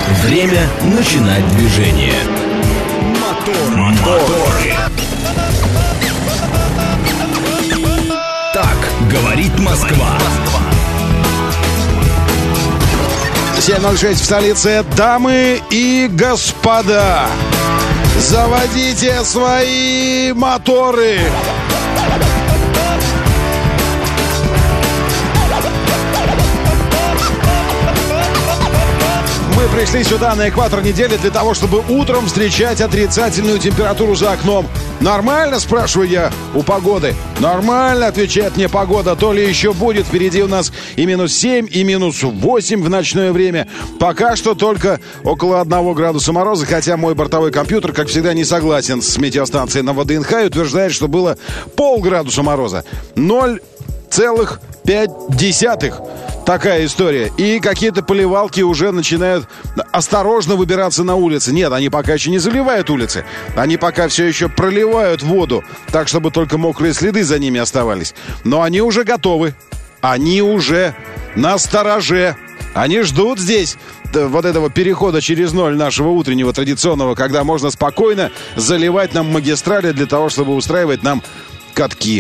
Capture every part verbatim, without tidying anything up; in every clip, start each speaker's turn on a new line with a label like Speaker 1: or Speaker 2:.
Speaker 1: Время начинать движение. Мотор, мотор. Так говорит Москва.
Speaker 2: семь ноль шесть в столице. Дамы и господа, заводите свои моторы. Мы пришли сюда на экватор недели для того, чтобы утром встречать отрицательную температуру за окном. Нормально, спрашиваю я у погоды. Нормально, отвечает мне погода. То ли еще будет. Впереди у нас и минус семь, и минус восемь в ночное время. Пока что только около одного градуса мороза. Хотя мой бортовой компьютер, как всегда, не согласен с метеостанцией на ВДНХ и утверждает, что было полградуса мороза. ноль целых пять десятых. Такая история. И какие-то поливалки уже начинают осторожно выбираться на улицы. Нет, они пока еще не заливают улицы. Они пока все еще проливают воду, так, чтобы только мокрые следы за ними оставались. Но они уже готовы. Они уже на стороже. Они ждут здесь вот этого перехода через ноль нашего утреннего традиционного, когда можно спокойно заливать нам магистрали для того, чтобы устраивать нам катки.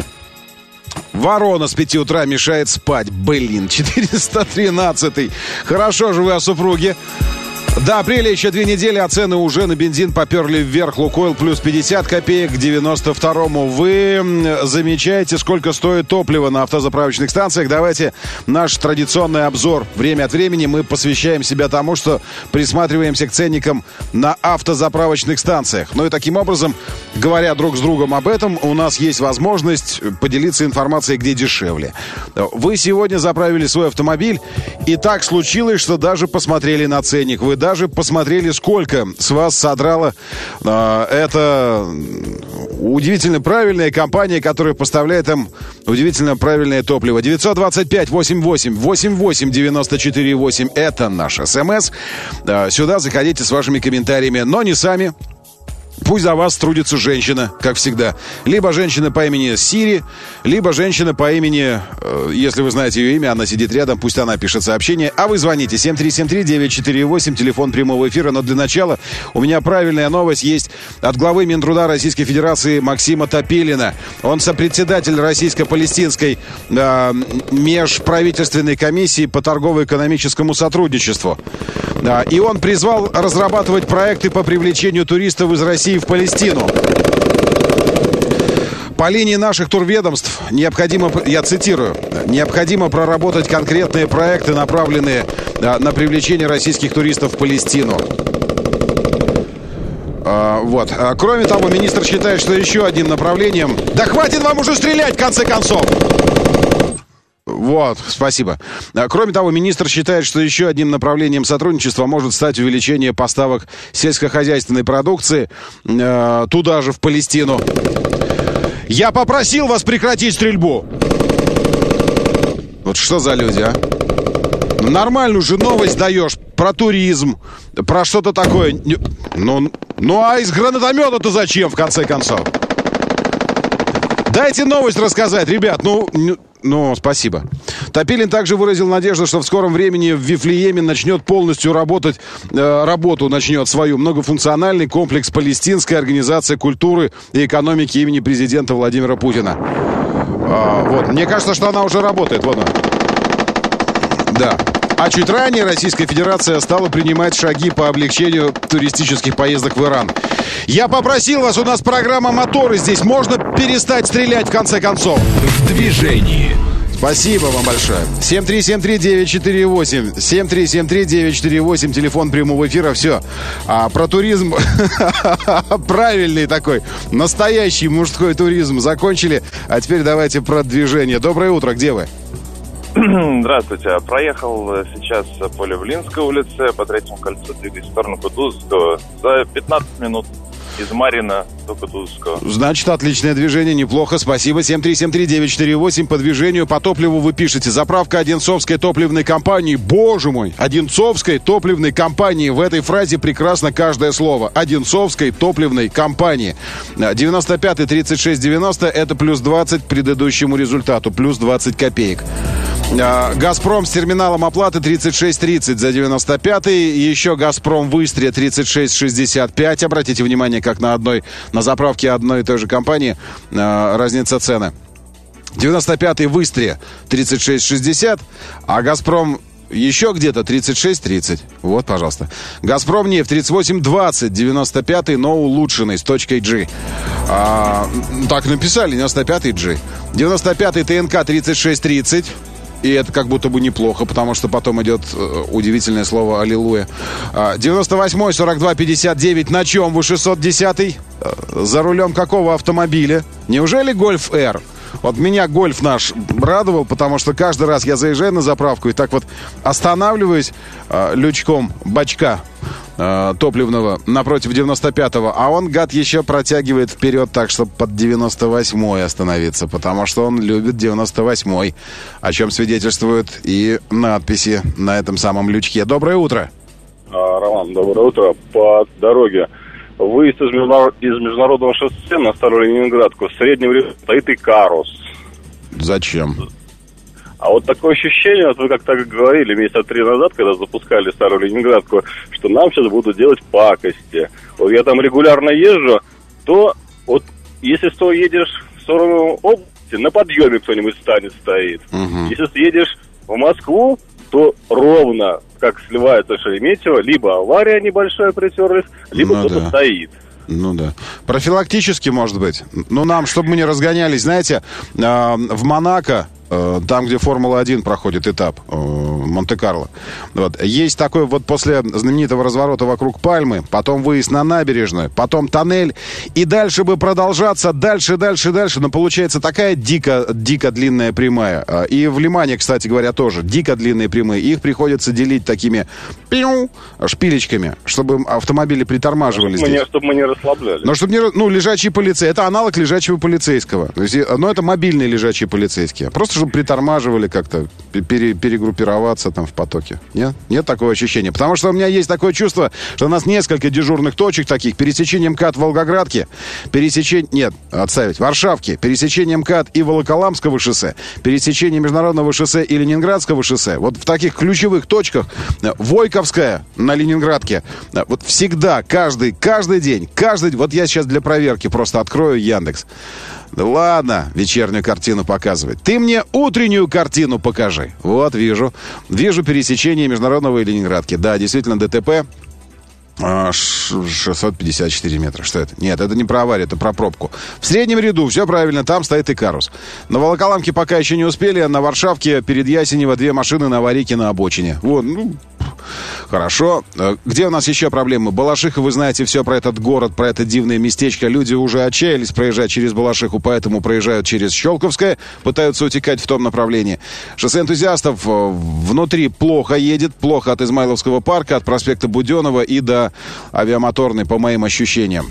Speaker 2: Ворона с пяти утра мешает спать. Блин, четыреста тринадцатый. Хорошо же вы о супруге. До апреля еще две недели, а цены уже на бензин поперли вверх. Лукойл плюс пятьдесят копеек к девяносто второму. Вы замечаете, сколько стоит топливо на автозаправочных станциях? Давайте наш традиционный обзор. Время от времени мы посвящаем себя тому, что присматриваемся к ценникам на автозаправочных станциях. Ну и таким образом, говоря друг с другом об этом, у нас есть возможность поделиться информацией, где дешевле. Вы сегодня заправили свой автомобиль, и так случилось, что даже посмотрели на ценник. Вы даже посмотрели, сколько с вас содрала э, эта удивительно правильная компания, которая поставляет им удивительно правильное топливо. девятьсот двадцать пять восемьдесят восемь восемьдесят восемь девяносто четыре восемь. Это наш СМС. Э, сюда заходите с вашими комментариями, но не сами. Пусть за вас трудится женщина, как всегда. Либо женщина по имени Сири, либо женщина по имени, э, если вы знаете ее имя, она сидит рядом, пусть она пишет сообщение. А вы звоните семь три семь три девять четыре восемь, телефон прямого эфира. Но для начала у меня правильная новость есть от главы Минтруда Российской Федерации Максима Топилина. Он сопредседатель Российско-Палестинской э, межправительственной комиссии по торгово-экономическому сотрудничеству. Э, и он призвал разрабатывать проекты по привлечению туристов из России в Палестину. По линии наших турведомств необходимо, я цитирую, необходимо проработать конкретные проекты, направленные на привлечение российских туристов в Палестину. А, вот. А, кроме того, министр считает, что еще одним направлением... Да хватит вам уже стрелять, в конце концов! Вот, спасибо. Кроме того, министр считает, что еще одним направлением сотрудничества может стать увеличение поставок сельскохозяйственной продукции э, туда же, в Палестину. Я попросил вас прекратить стрельбу. Вот что за люди, а? Нормальную же новость даешь про туризм, про что-то такое. Ну, ну а из гранатомета-то зачем, в конце концов? Дайте новость рассказать, ребят, ну... Ну, спасибо. Топилин также выразил надежду, что в скором времени в Вифлееме начнет полностью работать, э, работу начнет свою многофункциональный комплекс Палестинской организации культуры и экономики имени президента Владимира Путина. А, вот, мне кажется, что она уже работает, вот она. Да. А чуть ранее Российская Федерация стала принимать шаги по облегчению туристических поездок в Иран. Я попросил вас, у нас программа «Моторы» здесь. Можно перестать стрелять, в конце концов?
Speaker 1: В движении.
Speaker 2: Спасибо вам большое. семь три семь три девять четыре восемь. семь три семь три девять четыре восемь. Телефон прямого эфира. Все. А про туризм правильный такой, настоящий мужской туризм закончили. А теперь давайте про движение. Доброе утро. Где вы?
Speaker 3: Здравствуйте. Проехал сейчас по Люблинской улице, по Третьему кольцу, двигаясь в сторону Кутузовского. За пятнадцать минут из Марина до Кутузовского.
Speaker 2: Значит, отличное движение, неплохо, спасибо. семь три семь три девять четыре восемь. По движению, по топливу вы пишете. Заправка Одинцовской топливной компании. Боже мой, Одинцовской топливной компании. В этой фразе прекрасно каждое слово. Одинцовской топливной компании. девяносто пятый тридцать шесть девяносто. Это плюс двадцать к предыдущему результату. Плюс двадцать копеек. «Газпром» с терминалом оплаты тридцать шесть тридцать за девяносто пятый. Еще «Газпром» в Истре тридцать шесть шестьдесят пять. Обратите внимание, как на одной, на заправке одной и той же компании э, разница цены. девяносто пятый в Истре тридцать шесть шестьдесят, а «Газпром» еще где-то тридцать шесть тридцать. Вот, пожалуйста. «Газпром» нефть тридцать восемь двадцать, девяносто пятый, но улучшенный, с точкой G. А, так написали, девяносто пятый G. девяносто пятый ТНК тридцать шесть тридцать. И это как будто бы неплохо, потому что потом идет э, удивительное слово «Аллилуйя». А, девяносто восьмой сорок два пятьдесят девять. На чем вы шестьсот десятый? А, за рулем какого автомобиля? Неужели «Гольф Р»? Вот меня «Гольф» наш радовал, потому что каждый раз я заезжаю на заправку и так вот останавливаюсь э, лючком бачка э, топливного напротив девяносто пятого, а он, гад, еще протягивает вперед так, чтобы под девяносто восьмой остановиться, потому что он любит девяносто восьмой, о чем свидетельствуют и надписи на этом самом лючке. Доброе утро.
Speaker 4: А, Роман, доброе утро. По дороге выезд из, международ... из международного шоссе на Старую Ленинградку. В среднем времени стоит Икарус.
Speaker 2: Зачем?
Speaker 4: А вот такое ощущение, вот вы как-то говорили месяца три назад, когда запускали Старую Ленинградку, что нам сейчас будут делать пакости. Вот я там регулярно езжу, то вот если что едешь в сторону области, на подъеме кто-нибудь станет, стоит. Угу. Если съедешь в Москву, то ровно, как сливается Шереметьево, либо авария небольшая притерлась, либо ну, кто-то да. стоит.
Speaker 2: Ну да. Профилактически, может быть. Ну, нам, чтобы мы не разгонялись, знаете, э, в Монако, э, там, где Формула один проходит этап, э, Монте-Карло, вот, есть такой вот после знаменитого разворота вокруг Пальмы, потом выезд на набережную, потом тоннель, и дальше бы продолжаться, дальше, дальше, дальше, но получается такая дико, дико длинная прямая. И в Лимане, кстати говоря, тоже дико длинные прямые. Их приходится делить такими пиу, шпилечками, чтобы автомобили притормаживали
Speaker 4: чтобы
Speaker 2: здесь.
Speaker 4: Мы, чтобы мы не расслаблялись.
Speaker 2: Но чтобы не... Ну, лежачий полицейский. Это аналог лежачего полицейского. То есть, но это мобильные лежачие полицейские. Просто чтобы притормаживали как-то, пере, перегруппироваться там в потоке. Нет? Нет такого ощущения. Потому что у меня есть такое чувство, что у нас несколько дежурных точек таких. Пересечение МКАД Волгоградки, пересечение... Нет, отставить. Варшавки, пересечение МКАД и Волоколамского шоссе, пересечение Международного шоссе и Ленинградского шоссе. Вот в таких ключевых точках Войковская на Ленинградке. Вот всегда, каждый, каждый день, каждый... Вот я сейчас для проверки просто открою Яндекс. Да ладно, вечернюю картину показывать. Ты мне утреннюю картину покажи. Вот, вижу. Вижу пересечение Международного и Ленинградки. Да, действительно, ДТП. шестьсот пятьдесят четыре метра. Что это? Нет, это не про аварию, это про пробку. В среднем ряду, все правильно, там стоит Икарус. На Волоколамке пока еще не успели, а на Варшавке перед Ясенево две машины на аварийке на обочине. Вот, ну, хорошо. Где у нас еще проблемы? Балашиха, вы знаете все про этот город, про это дивное местечко. Люди уже отчаялись проезжать через Балашиху, поэтому проезжают через Щелковское, пытаются утекать в том направлении. Шоссе энтузиастов внутри плохо едет, плохо от Измайловского парка, от проспекта Буденова и до Авиамоторной, по моим ощущениям.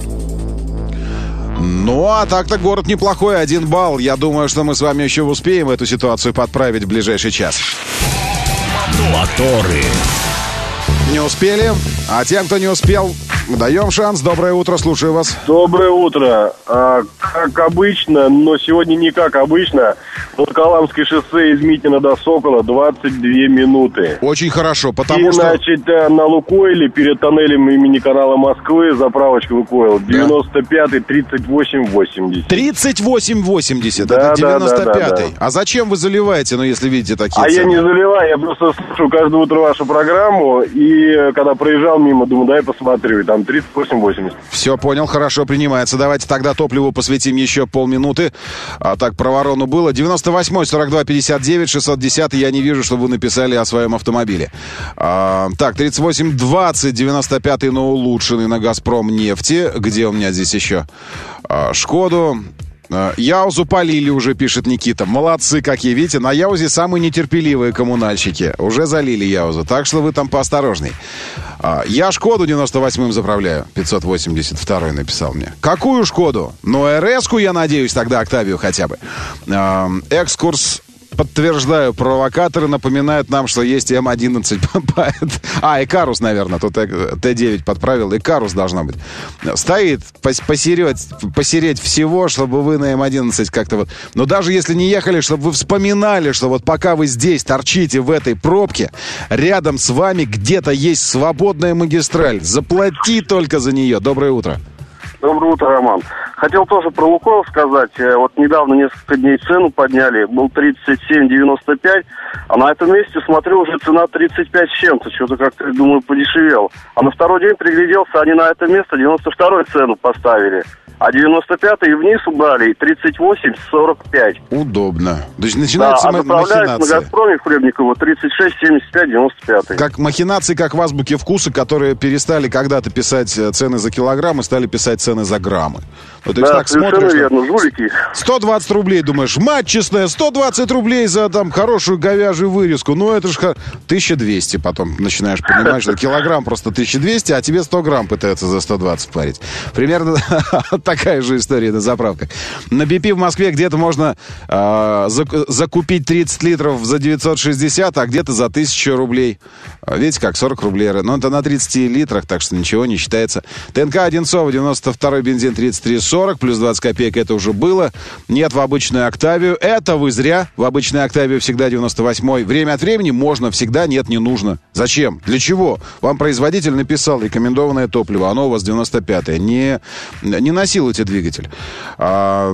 Speaker 2: Ну, а так-то город неплохой, один балл. Я думаю, что мы с вами еще успеем эту ситуацию подправить в ближайший час.
Speaker 1: Моторы.
Speaker 2: Не успели, а тем, кто не успел, даем шанс. Доброе утро, слушаю вас.
Speaker 4: Доброе утро. А, как обычно, но сегодня не как обычно. Волоколамское шоссе из Митина до Сокола двадцать две минуты.
Speaker 2: Очень хорошо, потому
Speaker 4: и,
Speaker 2: что...
Speaker 4: значит, на Лукойле перед тоннелем имени канала Москвы заправочка Лукойл. девяносто пятый тридцать восемь восемьдесят.
Speaker 2: тридцать восемь восемьдесят,
Speaker 4: да,
Speaker 2: это девяносто пятый.
Speaker 4: Да, да, да, да.
Speaker 2: А зачем вы заливаете, ну, если видите такие
Speaker 4: А
Speaker 2: цены?
Speaker 4: я не заливаю, я просто слушаю каждое утро вашу программу. И когда проезжал мимо, думаю, дай посмотрю. И там тридцать восемь восемьдесят.
Speaker 2: Все, понял, хорошо, принимается. Давайте тогда топливу посвятим еще полминуты. А так, про ворону было. девяносто восьмой сорок два пятьдесят девять, шестьсот десятый. Я не вижу, чтобы вы написали о своем автомобиле. А, так, тридцать восемь двадцать, девяносто пятый, но улучшенный на Газпром нефти. Где у меня здесь еще? А, Шкоду. Яузу полили уже, пишет Никита. Молодцы какие, видите, на Яузе самые нетерпеливые коммунальщики. Уже залили Яузу, так что вы там поосторожней. Я Шкоду девяносто восьмым заправляю. пятьсот восемьдесят второй написал мне. Какую Шкоду? Ну, эр эс-ку, я надеюсь, тогда Октавию хотя бы. Экскурс подтверждаю, провокаторы напоминают нам, что есть эм одиннадцать. А, Икарус, наверное, тут тэ девять подправил. Икарус должна быть. Стоит посереть, посереть всего, чтобы вы на эм одиннадцать как-то вот... Но даже если не ехали, чтобы вы вспоминали, что вот пока вы здесь торчите в этой пробке, рядом с вами где-то есть свободная магистраль. Заплати только за нее. Доброе утро.
Speaker 5: Доброе утро, Роман. Хотел тоже про «Лукойл» сказать. Вот недавно несколько дней цену подняли. Был тридцать семь девяносто пять. А на этом месте, смотрю, уже цена тридцать пять с чем-то. Что-то как-то, думаю, подешевел. А на второй день пригляделся, они на это место девяносто вторую цену поставили. А девяносто пятый вниз убрали, и тридцать восемь сорок пять.
Speaker 2: Удобно. То есть начинается
Speaker 5: да, а
Speaker 2: махинация.
Speaker 5: на «Газпроме» в Хлебниково тридцать шесть семьдесят пять девяносто пять.
Speaker 2: Как махинации, как в азбуке вкуса, которые перестали когда-то писать цены за килограмм и стали писать цены за граммы. Вот,
Speaker 5: да, так совершенно смотришь, верно, жулики.
Speaker 2: сто двадцать рублей, думаешь, мать честная, сто двадцать рублей за там хорошую говяжью вырезку. Ну, это же тысяча двести потом начинаешь понимать, что килограмм просто тысяча двести, а тебе сто грамм пытаются за сто двадцать парить. Примерно такая же история на заправках. На би пи в Москве где-то можно э, закупить тридцать литров за девятьсот шестьдесят, а где-то за тысячу рублей. Видите, как сорок рублей. Ну, это на тридцати литрах, так что ничего не считается. ТНК Одинцово, девяносто второй бензин, тридцать три сорок, плюс двадцать копеек, это уже было. Нет в обычную «Октавию». Это вы зря. В обычной «Октавию» всегда девяносто восьмой. Время от времени можно, всегда нет, не нужно. Зачем? Для чего? Вам производитель написал рекомендованное топливо, оно у вас девяносто пятое. Не, не насилуйте двигатель. А...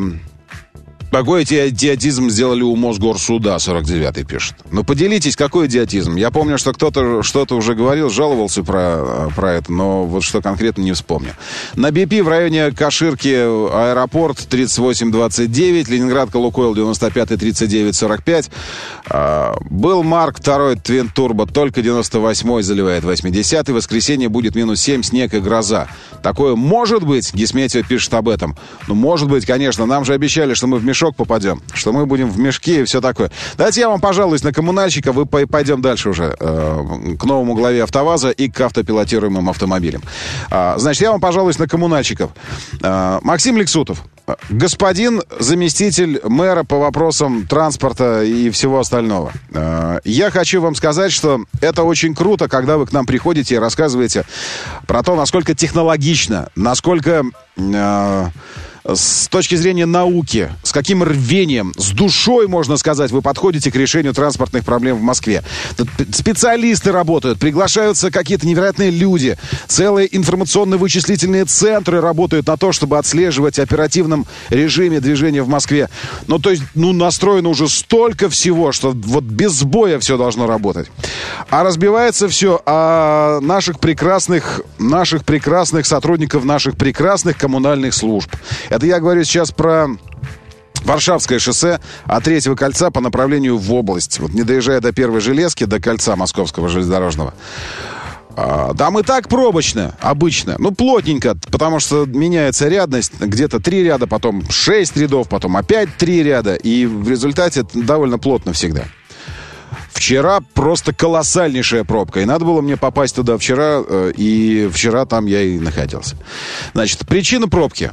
Speaker 2: Какой идиотизм сделали у Мосгорсуда, сорок девятый пишет. Ну, поделитесь, какой идиотизм. Я помню, что кто-то что-то уже говорил, жаловался про, про это, но вот что конкретно не вспомню. На би пи в районе Каширки аэропорт тридцать восемь двадцать девять, Ленинградка Лукойл девяносто пятый тридцать девять сорок пять. А, был Марк второй Твин Турбо, только девяносто восьмой заливает восьмидесятый. В воскресенье будет минус семь, снег и гроза. Такое может быть, Гисметио пишет об этом. Ну, может быть, конечно, нам же обещали, что мы в мешок попадем, что мы будем в мешке и все такое. Давайте я вам пожалуюсь на коммунальщика, вы пойдем дальше уже э, к новому главе АвтоВАЗа и к автопилотируемым автомобилям. А, значит, я вам пожалуюсь на коммунальщиков. А, Максим Лексутов, господин заместитель мэра по вопросам транспорта и всего остального. А, я хочу вам сказать, что это очень круто, когда вы к нам приходите и рассказываете про то, насколько технологично, насколько... Э, с точки зрения науки, с каким рвением, с душой, можно сказать, вы подходите к решению транспортных проблем в Москве. Тут специалисты работают, приглашаются какие-то невероятные люди, целые информационно-вычислительные центры работают на то, чтобы отслеживать в оперативном режиме движения в Москве. Ну, то есть, ну, настроено уже столько всего, что вот без сбоя все должно работать. А разбивается все о наших прекрасных, наших прекрасных сотрудников, наших прекрасных коммунальных служб. Это я говорю сейчас про Варшавское шоссе от Третьего кольца по направлению в область. Вот не доезжая до Первой железки, до кольца Московского железнодорожного. А, там и так пробочно, обычно. Ну, плотненько, потому что меняется рядность. Где-то три ряда, потом шесть рядов, потом опять три ряда. И в результате довольно плотно всегда. Вчера просто колоссальнейшая пробка. И надо было мне попасть туда вчера. И вчера там я и находился. Значит, причина пробки.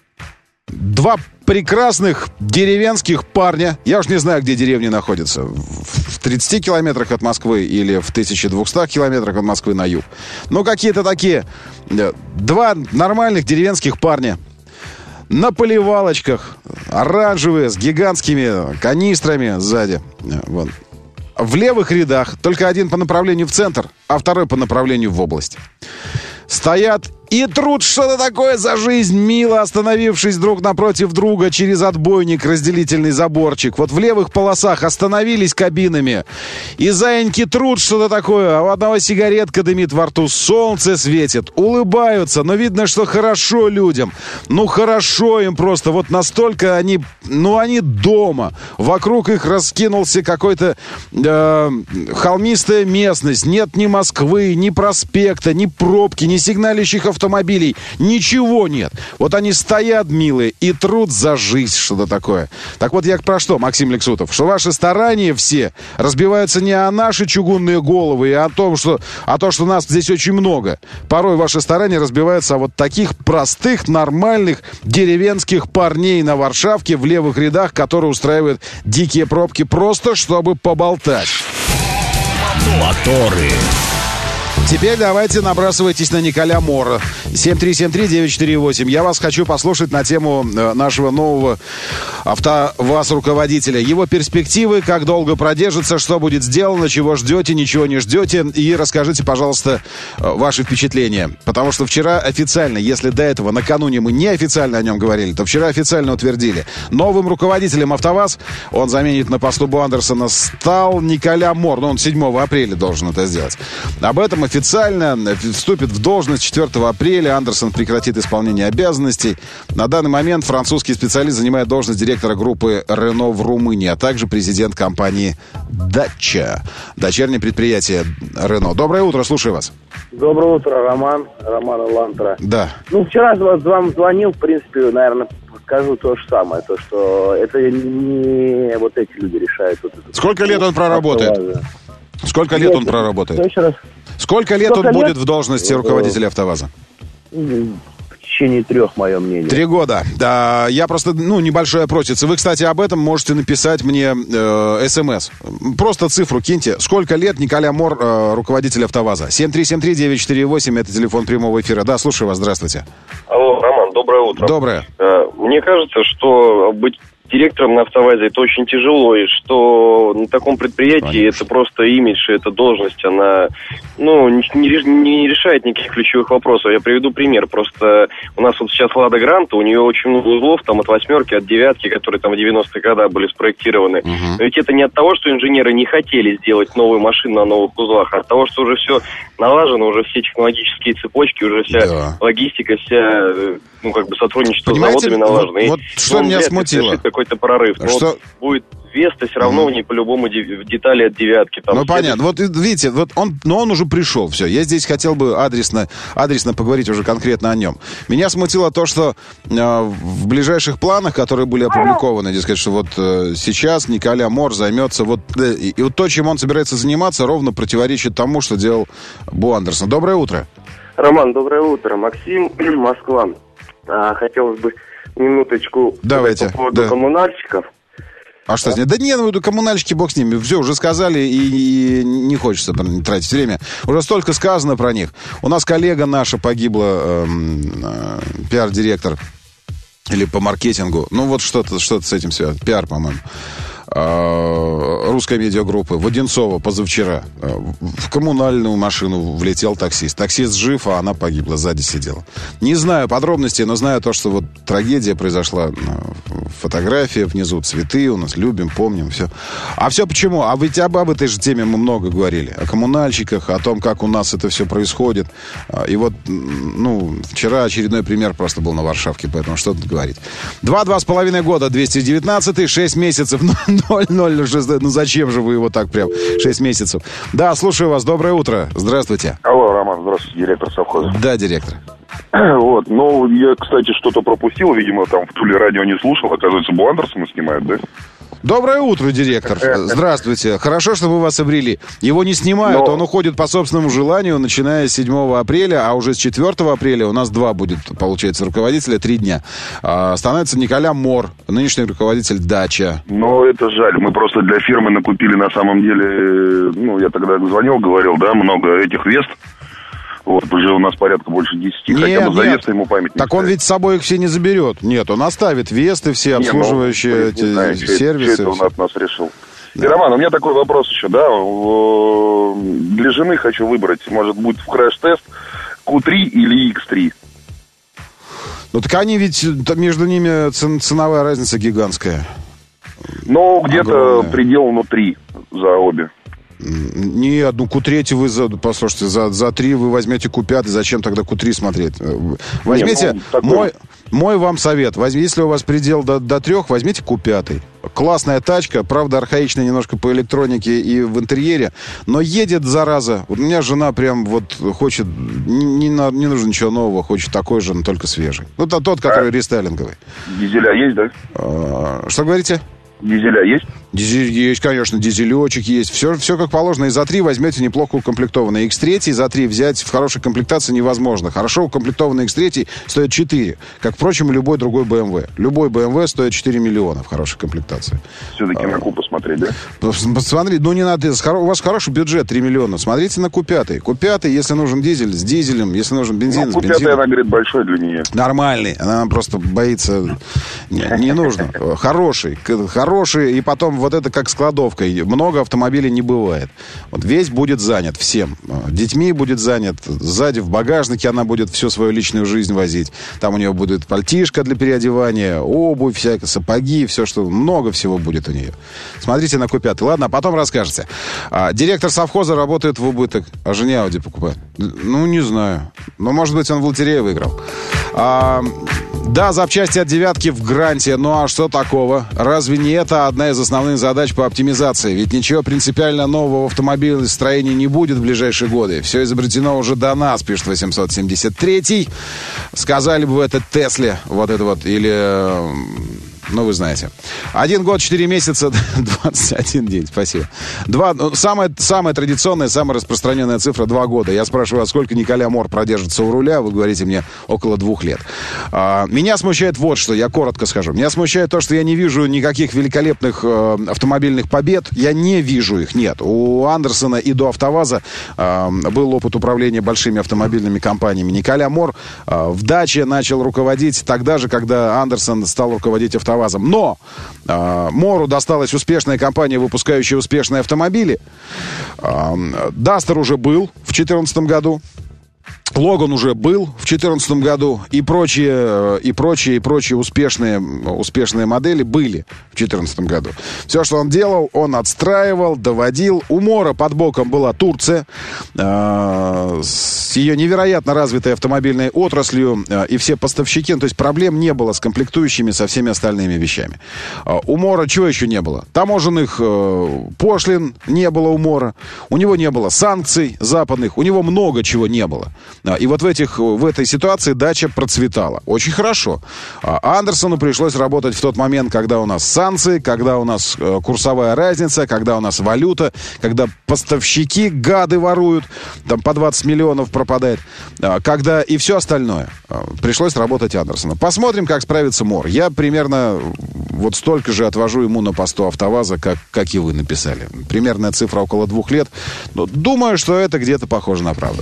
Speaker 2: Два прекрасных деревенских парня, я уж не знаю, где деревни находятся, в тридцати километрах от Москвы или в тысяче двухстах километрах от Москвы на юг. Ну, какие-то такие два нормальных деревенских парня на поливалочках, оранжевые, с гигантскими канистрами сзади. Вот. В левых рядах, только один по направлению в центр, а второй по направлению в область. Стоят и трут что-то такое за жизнь, мило остановившись друг напротив друга через отбойник, разделительный заборчик. Вот в левых полосах остановились кабинами. И заиньки трут что-то такое, а у одного сигаретка дымит во рту, солнце светит, улыбаются, но видно, что хорошо людям. Ну, хорошо им просто, вот настолько они, ну, они дома. Вокруг их раскинулся какой-то э, холмистая местность. Нет ни Москвы, ни проспекта, ни пробки, ни сигналящих автомобилей. автомобилей ничего нет. Вот они стоят, милые, и труд за жизнь, что-то такое. Так вот я про что, Максим Лексутов? Что ваши старания все разбиваются не о наши чугунные головы, и о том, что, о том, что нас здесь очень много. Порой ваши старания разбиваются о вот таких простых, нормальных деревенских парней на Варшавке в левых рядах, которые устраивают дикие пробки просто, чтобы поболтать.
Speaker 1: Моторы.
Speaker 2: Теперь давайте набрасывайтесь на Николя Мора. семь три семь три девять четыре восемь. Я вас хочу послушать на тему нашего нового АвтоВАЗ-руководителя. Его перспективы, как долго продержится, что будет сделано, чего ждете, ничего не ждете. И расскажите, пожалуйста, ваши впечатления. Потому что вчера официально, если до этого накануне мы неофициально о нем говорили, то вчера официально утвердили. Новым руководителем АвтоВАЗ, он заменит на посту Бо Андерсона, стал Николя Мор. Но он седьмого апреля должен это сделать. Об этом официально вступит в должность четвёртого апреля. Андерсон прекратит исполнение обязанностей. На данный момент французский специалист занимает должность директора группы Renault в Румынии, а также президент компании Dacia, дочернее предприятие Renault. Доброе утро, слушаю вас.
Speaker 6: Доброе утро, Роман. Роман Элантра.
Speaker 2: Да.
Speaker 6: Ну, вчера вам звонил, в принципе, наверное, скажу то же самое. То, что это не вот эти люди решают. Вот это.
Speaker 2: Сколько лет он проработает? Сколько лет он проработает?
Speaker 6: Еще раз.
Speaker 2: Сколько лет Сколько он лет? будет в должности руководителя АвтоВАЗа?
Speaker 6: В течение трех, мое мнение.
Speaker 2: Три года. Да, я просто, ну, небольшой опросец. Вы, кстати, об этом можете написать мне э, смс. Просто цифру киньте. Сколько лет Николя Мор, э, руководитель АвтоВАЗа? семь три семь три девять четыре восемь, это телефон прямого эфира. Да, слушаю вас, здравствуйте.
Speaker 3: Алло, Роман, доброе утро.
Speaker 2: Доброе.
Speaker 3: Мне кажется, что быть директором на АвтоВАЗе это очень тяжело, и что на таком предприятии Понятно. Это просто имидж, это должность, она ну, не, не решает никаких ключевых вопросов. Я приведу пример. Просто у нас вот сейчас Лада Гранта, у нее очень много узлов, там от восьмерки, от девятки, которые там в девяностые годы были спроектированы. Uh-huh. Но ведь это не от того, что инженеры не хотели сделать новую машину на новых узлах, а от того, что уже все налажено, уже все технологические цепочки, уже вся да. логистика, вся, ну, как бы сотрудничество Понимаете, с заводами налажено.
Speaker 2: Вот, вот что меня смутило.
Speaker 3: Какой-то прорыв.
Speaker 2: Что...
Speaker 3: Вот будет Веста все равно mm. не по-любому детали от девятки. Там
Speaker 2: ну, понятно. Вот видите, вот он, но он уже пришел. Все. Я здесь хотел бы адресно, адресно поговорить уже конкретно о нем. Меня смутило то, что э, в ближайших планах, которые были опубликованы, дескать, что вот э, сейчас Николя Мор займется вот... Э, и, и вот то, чем он собирается заниматься, ровно противоречит тому, что делал Бо Андерсон. Доброе утро.
Speaker 7: Роман, доброе утро. Максим, Москва. А, хотелось бы минуточку
Speaker 2: Давайте.
Speaker 7: по поводу
Speaker 2: да.
Speaker 7: коммунальщиков.
Speaker 2: А что с ней? Да нет, ну, коммунальщики, бог с ними. Все, уже сказали, и, и не хочется тратить время. Уже столько сказано про них. У нас коллега наша погибла, э, э, пиар-директор, или по маркетингу. Ну, вот что-то, что-то с этим связано. Пиар, по-моему. Русской медиагруппы в Одинцово позавчера в коммунальную машину влетел таксист. Таксист жив, а она погибла, сзади сидела. Не знаю подробностей, но знаю то, что вот трагедия произошла. Фотография внизу, цветы у нас, любим, помним, все. А все почему? А ведь об, об этой же теме мы много говорили. О коммунальщиках, о том, как у нас это все происходит. И вот, ну, вчера очередной пример просто был на Варшавке, поэтому что тут говорить. Два-два с половиной года, двести девятнадцать, шесть месяцев, ноль ноль шесть. Ну зачем же вы его так прям? шесть месяцев. Да, слушаю вас. Доброе утро. Здравствуйте.
Speaker 8: Алло, Роман, здравствуйте, директор совхоза.
Speaker 2: Да, директор.
Speaker 8: Вот, ну, я, кстати, что-то пропустил, видимо, там в Туле радио не слушал. Оказывается, Бо Андерсона снимают, да?
Speaker 2: Доброе утро, директор. Здравствуйте. Хорошо, что вы вас обрели. Его не снимают, Но... он уходит по собственному желанию, начиная с седьмого апреля, а уже с четвёртого апреля у нас два будет, получается, руководителя, три дня. А, становится Николя Мор, нынешний руководитель Dacia.
Speaker 8: Ну, это жаль. Мы просто для фирмы накупили, на самом деле, ну, я тогда звонил, говорил, да, много этих Вест. Вот, уже у нас порядка больше десяти, нет, хотя бы заезд ему память не
Speaker 2: Так ставит. Он ведь с собой их все не заберет. Нет, он оставит Весты, все обслуживающие не, ну, эти знаю, сервисы.
Speaker 8: Что это он от нас решил. Да. И, Роман, у меня такой вопрос еще, да. Для жены хочу выбрать, может, будет в краш-тест Q три или икс три.
Speaker 2: Ну, так они ведь, между ними ценовая разница гигантская.
Speaker 8: Ну, где-то огромная. Предел, ну, три за обе.
Speaker 2: Нет, ну Q три вы, за, послушайте, за, за три вы возьмете Q пять, зачем тогда Q три смотреть? Возьмите, не, ну, такой... мой, Мой вам совет. Возьми, если у вас предел до, до трех, возьмите Ку пять. Классная тачка, правда, архаичная немножко по электронике и в интерьере, но едет, зараза. Вот у меня жена прям вот хочет, не, не, не нужно ничего нового, хочет такой же, но только свежий. Ну, то, тот, который а рестайлинговый.
Speaker 8: Дизеля есть, да?
Speaker 2: А, что говорите?
Speaker 8: Дизеля есть?
Speaker 2: Дизель есть, конечно, дизелечек есть. Все, все как положено. И за три возьмете неплохо укомплектованный. икс три за три взять в хорошей комплектации невозможно. Хорошо укомплектованный икс три стоит четыре. Как, впрочем, и любой другой бэ эм вэ. Любой бэ эм вэ стоит четыре миллиона в хорошей комплектации.
Speaker 8: Все-таки а, на Ку посмотреть, да?
Speaker 2: Посмотри, ну не надо. У вас хороший бюджет, три миллиона. Смотрите на Ку пять. Ку пять, если нужен дизель, с дизелем. Если нужен бензин,
Speaker 8: ну,
Speaker 2: с
Speaker 8: Ку
Speaker 2: бензином.
Speaker 8: Ку пять, она говорит, большой для нее.
Speaker 2: Нормальный. Она просто боится. Не, не нужно. Хороший. Хороший. И потом вот это как складовка. Много автомобилей не бывает. Вот весь будет занят всем. Детьми будет занят. Сзади в багажнике она будет всю свою личную жизнь возить. Там у нее будет пальтишко для переодевания, обувь всякая, сапоги, все, что... Много всего будет у нее. Смотрите на Ку пять. Ладно, а потом расскажете. А, директор совхоза работает в убыток. А жене Ауди покупает. Ну, не знаю. Но, может быть, он в лотерею выиграл. А... Да, запчасти от девятки в гранте. Ну а что такого? Разве не это одна из основных задач по оптимизации? Ведь ничего принципиально нового в автомобилестроении не будет в ближайшие годы. Все изобретено уже до нас, пишет восемьсот семьдесят три. Сказали бы это Тесле, вот это вот, или... Ну, вы знаете. Один год, четыре месяца, двадцать один день. Спасибо. Два, ну, самая, самая традиционная, самая распространенная цифра — два года. Я спрашиваю, а сколько Николя Мор продержится у руля? Вы говорите мне, около двух лет. А, меня смущает вот что, я коротко скажу. Меня смущает то, что я не вижу никаких великолепных э, автомобильных побед. Я не вижу их, нет. У Андерсона и до АвтоВАЗа э, был опыт управления большими автомобильными компаниями. Николя Мор э, в Даче начал руководить тогда же, когда Андерсон стал руководить АвтоВАЗом. Но э, Мору досталась успешная компания, выпускающая успешные автомобили. Э, Дастер уже был в две тысячи четырнадцатом году. Логан уже был в две тысячи четырнадцатом году, и прочие, и прочие, и прочие успешные, успешные модели были в две тысячи четырнадцатом году. Все, что он делал, он отстраивал, доводил. У Мора под боком была Турция э, с ее невероятно развитой автомобильной отраслью, э, и все поставщики, то есть проблем не было с комплектующими, со всеми остальными вещами. Э, у Мора чего еще не было? Таможенных э, пошлин не было у Мора, у него не было санкций западных, у него много чего не было. И вот в, этих, в этой ситуации Дача процветала. Очень хорошо. А Андерсону пришлось работать в тот момент, когда у нас санкции, когда у нас курсовая разница, когда у нас валюта, когда поставщики, гады, воруют, там по двадцать миллионов пропадает, когда и все остальное. Пришлось работать Андерсону. Посмотрим, как справится Мор. Я примерно вот столько же отвожу ему на посту АвтоВАЗа, как, как и вы написали. Примерная цифра около двух лет. Но думаю, что это где-то похоже на правду.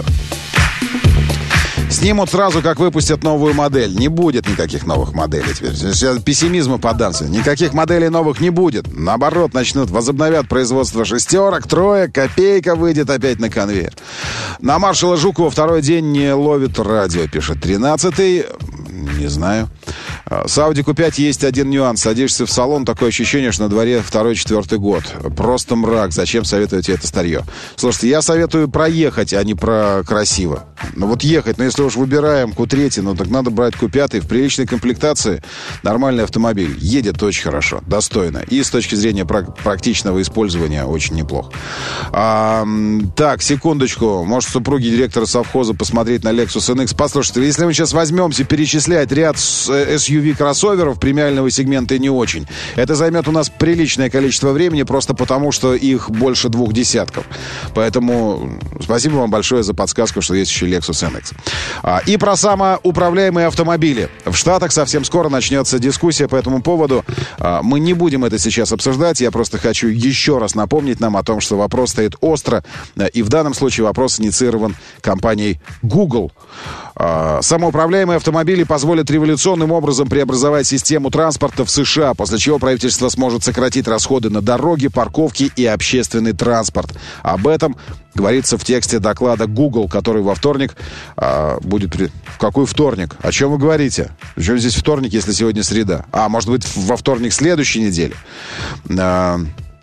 Speaker 2: Снимут сразу, как выпустят новую модель. Не будет никаких новых моделей теперь. Сейчас пессимизму поддамся. Никаких моделей новых не будет. Наоборот, начнут, возобновят производство шестерок, троек, копейка выйдет опять на конвейер. На маршала Жукова второй день не ловит радио, пишет тринадцатый. Не знаю. С Audi Ку пять есть один нюанс. Садишься в салон, такое ощущение, что на дворе второй-четвертый год. Просто мрак. Зачем советуете это старье? Слушайте, я советую проехать, а не про красиво. Ну вот ехать. Но если уж выбираем Ку три, ну так надо брать Ку пять. В приличной комплектации нормальный автомобиль. Едет очень хорошо, достойно. И с точки зрения практичного использования очень неплохо. А, так, секундочку. Может, супруги директора совхоза посмотреть на Lexus эн икс? Послушайте, если мы сейчас возьмемся перечислять ряд эс ю ви-кроссоверов премиального сегмента, не очень. Это займет у нас приличное количество времени, просто потому, что их больше двух десятков. Поэтому спасибо вам большое за подсказку, что есть еще Lexus эн икс. А, и про самоуправляемые автомобили. В Штатах совсем скоро начнется дискуссия по этому поводу. А, мы не будем это сейчас обсуждать. Я просто хочу еще раз напомнить нам о том, что вопрос стоит остро. И в данном случае вопрос инициирован компанией Google. А, самоуправляемые автомобили позволят революционным образом преобразовать систему транспорта в США, после чего правительство сможет сократить расходы на дороги, парковки и общественный транспорт. Об этом говорится в тексте доклада Google, который во вторник а, будет... При... В какой вторник? О чем вы говорите? Причем здесь вторник, если сегодня среда? А, может быть, во вторник следующей недели? А...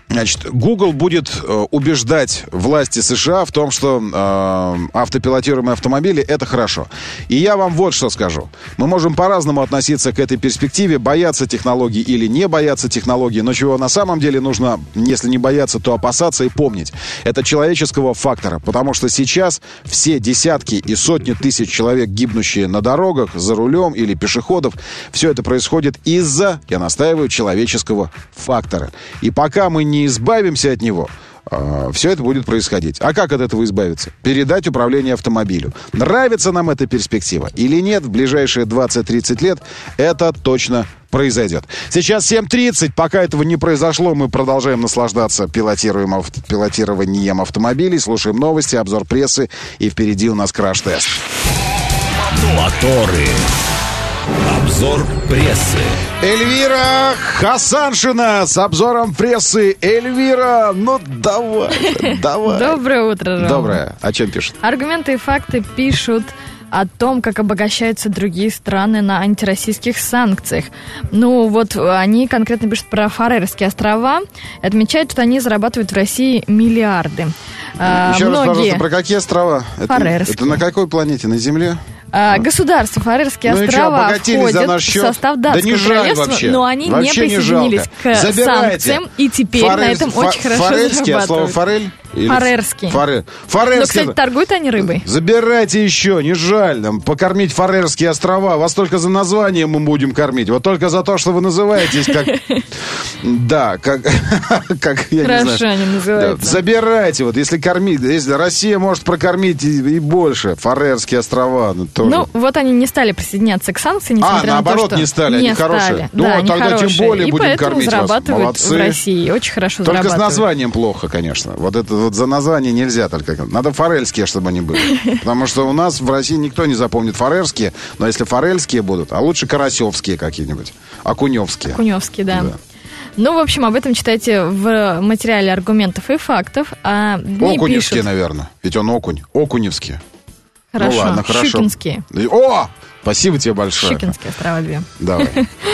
Speaker 2: Значит, Google будет э, убеждать власти США в том, что э, автопилотируемые автомобили — это хорошо. И я вам вот что скажу. Мы можем по-разному относиться к этой перспективе, бояться технологий или не бояться технологий, но чего на самом деле нужно, если не бояться, то опасаться и помнить. Это человеческого фактора, потому что сейчас все десятки и сотни тысяч человек, гибнущие на дорогах, за рулем или пешеходов, все это происходит из-за, я настаиваю, человеческого фактора. И пока мы не избавимся от него, э, все это будет происходить. А как от этого избавиться? Передать управление автомобилю. Нравится нам эта перспектива или нет, в ближайшие двадцать-тридцать лет это точно произойдет. Сейчас семь тридцать. Пока этого не произошло, мы продолжаем наслаждаться пилотируемым, авто, пилотированием автомобилей, слушаем новости, обзор прессы, и впереди у нас краш-тест.
Speaker 1: Моторы. Обзор прессы.
Speaker 2: Эльвира Хасаншина с обзором прессы. Эльвира, ну давай, давай.
Speaker 9: Доброе утро, Рома.
Speaker 2: Доброе. О чем пишут?
Speaker 9: Аргументы и факты пишут о том, как обогащаются другие страны на антироссийских санкциях. Ну, вот они конкретно пишут про Фарерские острова. Отмечают, что они зарабатывают в России миллиарды.
Speaker 2: Еще
Speaker 9: а,
Speaker 2: раз,
Speaker 9: многие...
Speaker 2: пожалуйста, про какие острова?
Speaker 9: Фарерские.
Speaker 2: Это, это на какой планете? На Земле?
Speaker 9: А, государство Фарерские
Speaker 2: ну
Speaker 9: острова
Speaker 2: что,
Speaker 9: входят
Speaker 2: в
Speaker 9: состав датского
Speaker 2: да не жаль
Speaker 9: королевства,
Speaker 2: вообще.
Speaker 9: но они
Speaker 2: вообще
Speaker 9: не присоединились
Speaker 2: не
Speaker 9: к
Speaker 2: Забирайте.
Speaker 9: санкциям, и теперь
Speaker 2: Форель,
Speaker 9: на этом
Speaker 2: фа-
Speaker 9: очень хорошо
Speaker 2: форельские,
Speaker 9: зарабатывают.
Speaker 2: а слово форель? Или
Speaker 9: Фарерские.
Speaker 2: Форель.
Speaker 9: Но,
Speaker 2: Форельские.
Speaker 9: кстати, торгуют они рыбой.
Speaker 2: Забирайте еще, не жаль нам покормить Фарерские острова. Вас только за название мы будем кормить. Вот только за то, что вы называетесь как... Да, как... как я
Speaker 9: Хорошо
Speaker 2: не знаю.
Speaker 9: они называются.
Speaker 2: Забирайте, вот если кормить, если Россия может прокормить и больше Фарерские острова.
Speaker 9: Ну, вот они не стали присоединяться к санкциям, несмотря
Speaker 2: а,
Speaker 9: на то,
Speaker 2: наоборот,
Speaker 9: что...
Speaker 2: не стали, они хорошие.
Speaker 9: Да, они
Speaker 2: тогда
Speaker 9: хорошие.
Speaker 2: тем более
Speaker 9: и
Speaker 2: будем кормить вас.
Speaker 9: И поэтому зарабатывают в России. Очень хорошо
Speaker 2: только
Speaker 9: зарабатывают.
Speaker 2: Только с названием плохо, конечно. Вот это вот за название нельзя только. Надо форельские, чтобы они были. Потому что у нас в России никто не запомнит фарерские, но если форельские будут, а лучше карасевские какие-нибудь. Окуневские.
Speaker 9: Окуневские, да.
Speaker 2: да.
Speaker 9: Ну, в общем, об этом читайте в материале аргументов и фактов. А
Speaker 2: Окуневские,
Speaker 9: пишут...
Speaker 2: наверное. Ведь он окунь. Окуневские.
Speaker 9: Хорошо.
Speaker 2: Ну ладно, хорошо.
Speaker 9: Щукинские.
Speaker 2: О! Спасибо тебе большое.
Speaker 9: Щукинские острова две.
Speaker 2: Давай.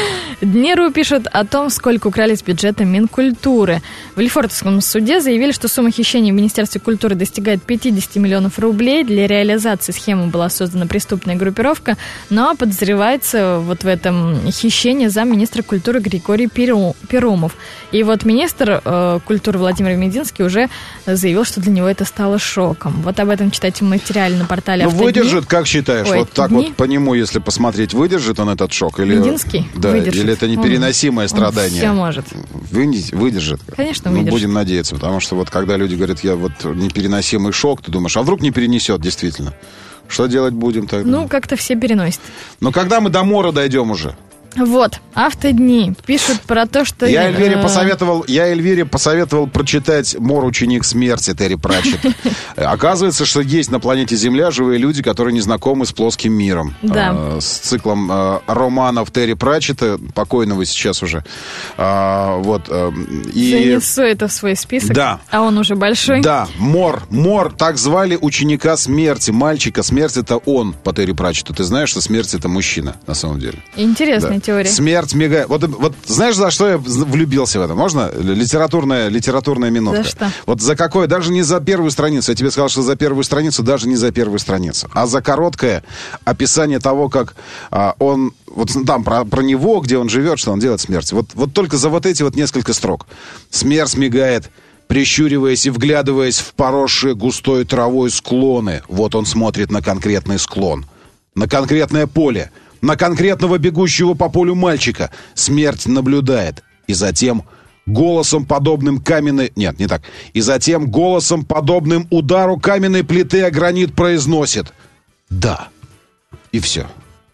Speaker 9: Днеру пишут о том, сколько украли с бюджета Минкультуры. В Лефортовском суде заявили, что сумма хищений в Министерстве культуры достигает пятьдесят миллионов рублей. Для реализации схемы была создана преступная группировка, но подозревается вот в этом хищении замминистра культуры Григорий Перумов. И вот министр э, культуры Владимир Мединский уже заявил, что для него это стало шоком. Вот об этом читайте в материале на портале
Speaker 2: Ну,
Speaker 9: «Автодни».
Speaker 2: выдержит, как считаешь?
Speaker 9: Ой,
Speaker 2: вот так
Speaker 9: дни?
Speaker 2: вот по нему, если посмотреть, выдержит он этот шок? Или...
Speaker 9: Мединский?
Speaker 2: Да,
Speaker 9: Выдержит.
Speaker 2: или это непереносимое
Speaker 9: он,
Speaker 2: страдание?
Speaker 9: Он все может.
Speaker 2: Выдержит? Выдержит.
Speaker 9: Конечно,
Speaker 2: ну,
Speaker 9: выдержит.
Speaker 2: будем надеяться, потому что вот когда люди говорят, я вот непереносимый шок, ты думаешь, а вдруг не перенесет действительно? Что делать будем тогда?
Speaker 9: Ну, как-то все переносят.
Speaker 2: Но когда мы до мора дойдем уже?
Speaker 9: Вот, «Автодни» пишут про то, что...
Speaker 2: Я Эльвире
Speaker 9: э...
Speaker 2: посоветовал, я Эльвире посоветовал прочитать «Мор. Ученик смерти» Терри Пратчетта. Оказывается, что есть на планете Земля живые люди, которые не знакомы с плоским миром.
Speaker 9: Да.
Speaker 2: А, с циклом а, романов Терри Пратчетта, покойного сейчас уже. А, вот. А, и...
Speaker 9: Занесу это в свой список.
Speaker 2: Да.
Speaker 9: А он уже большой.
Speaker 2: Да, Мор. Мор, так звали ученика смерти, мальчика. Смерть — это он по Терри Пратчетту. Ты знаешь, что смерть — это мужчина, на самом деле.
Speaker 9: Интересная
Speaker 2: Да.
Speaker 9: теория.
Speaker 2: Смерть мигает. Вот, вот знаешь, за что я влюбился в это? Можно? Литературная, литературная минутка.
Speaker 9: За что?
Speaker 2: Вот за какое? Даже не за первую страницу. Я тебе сказал, что за первую страницу, даже не за первую страницу. А за короткое описание того, как а, он... Вот там про, про него, где он живет, что он делает смерть. Вот, вот только за вот эти вот несколько строк. Смерть мигает, прищуриваясь и вглядываясь в поросшие густой травой склоны. Вот он смотрит на конкретный склон. На конкретное поле. На конкретного бегущего по полю мальчика. Смерть наблюдает. И затем голосом подобным каменной... Нет, не так. И затем голосом подобным удару каменной плиты о гранит произносит: «Да». И все.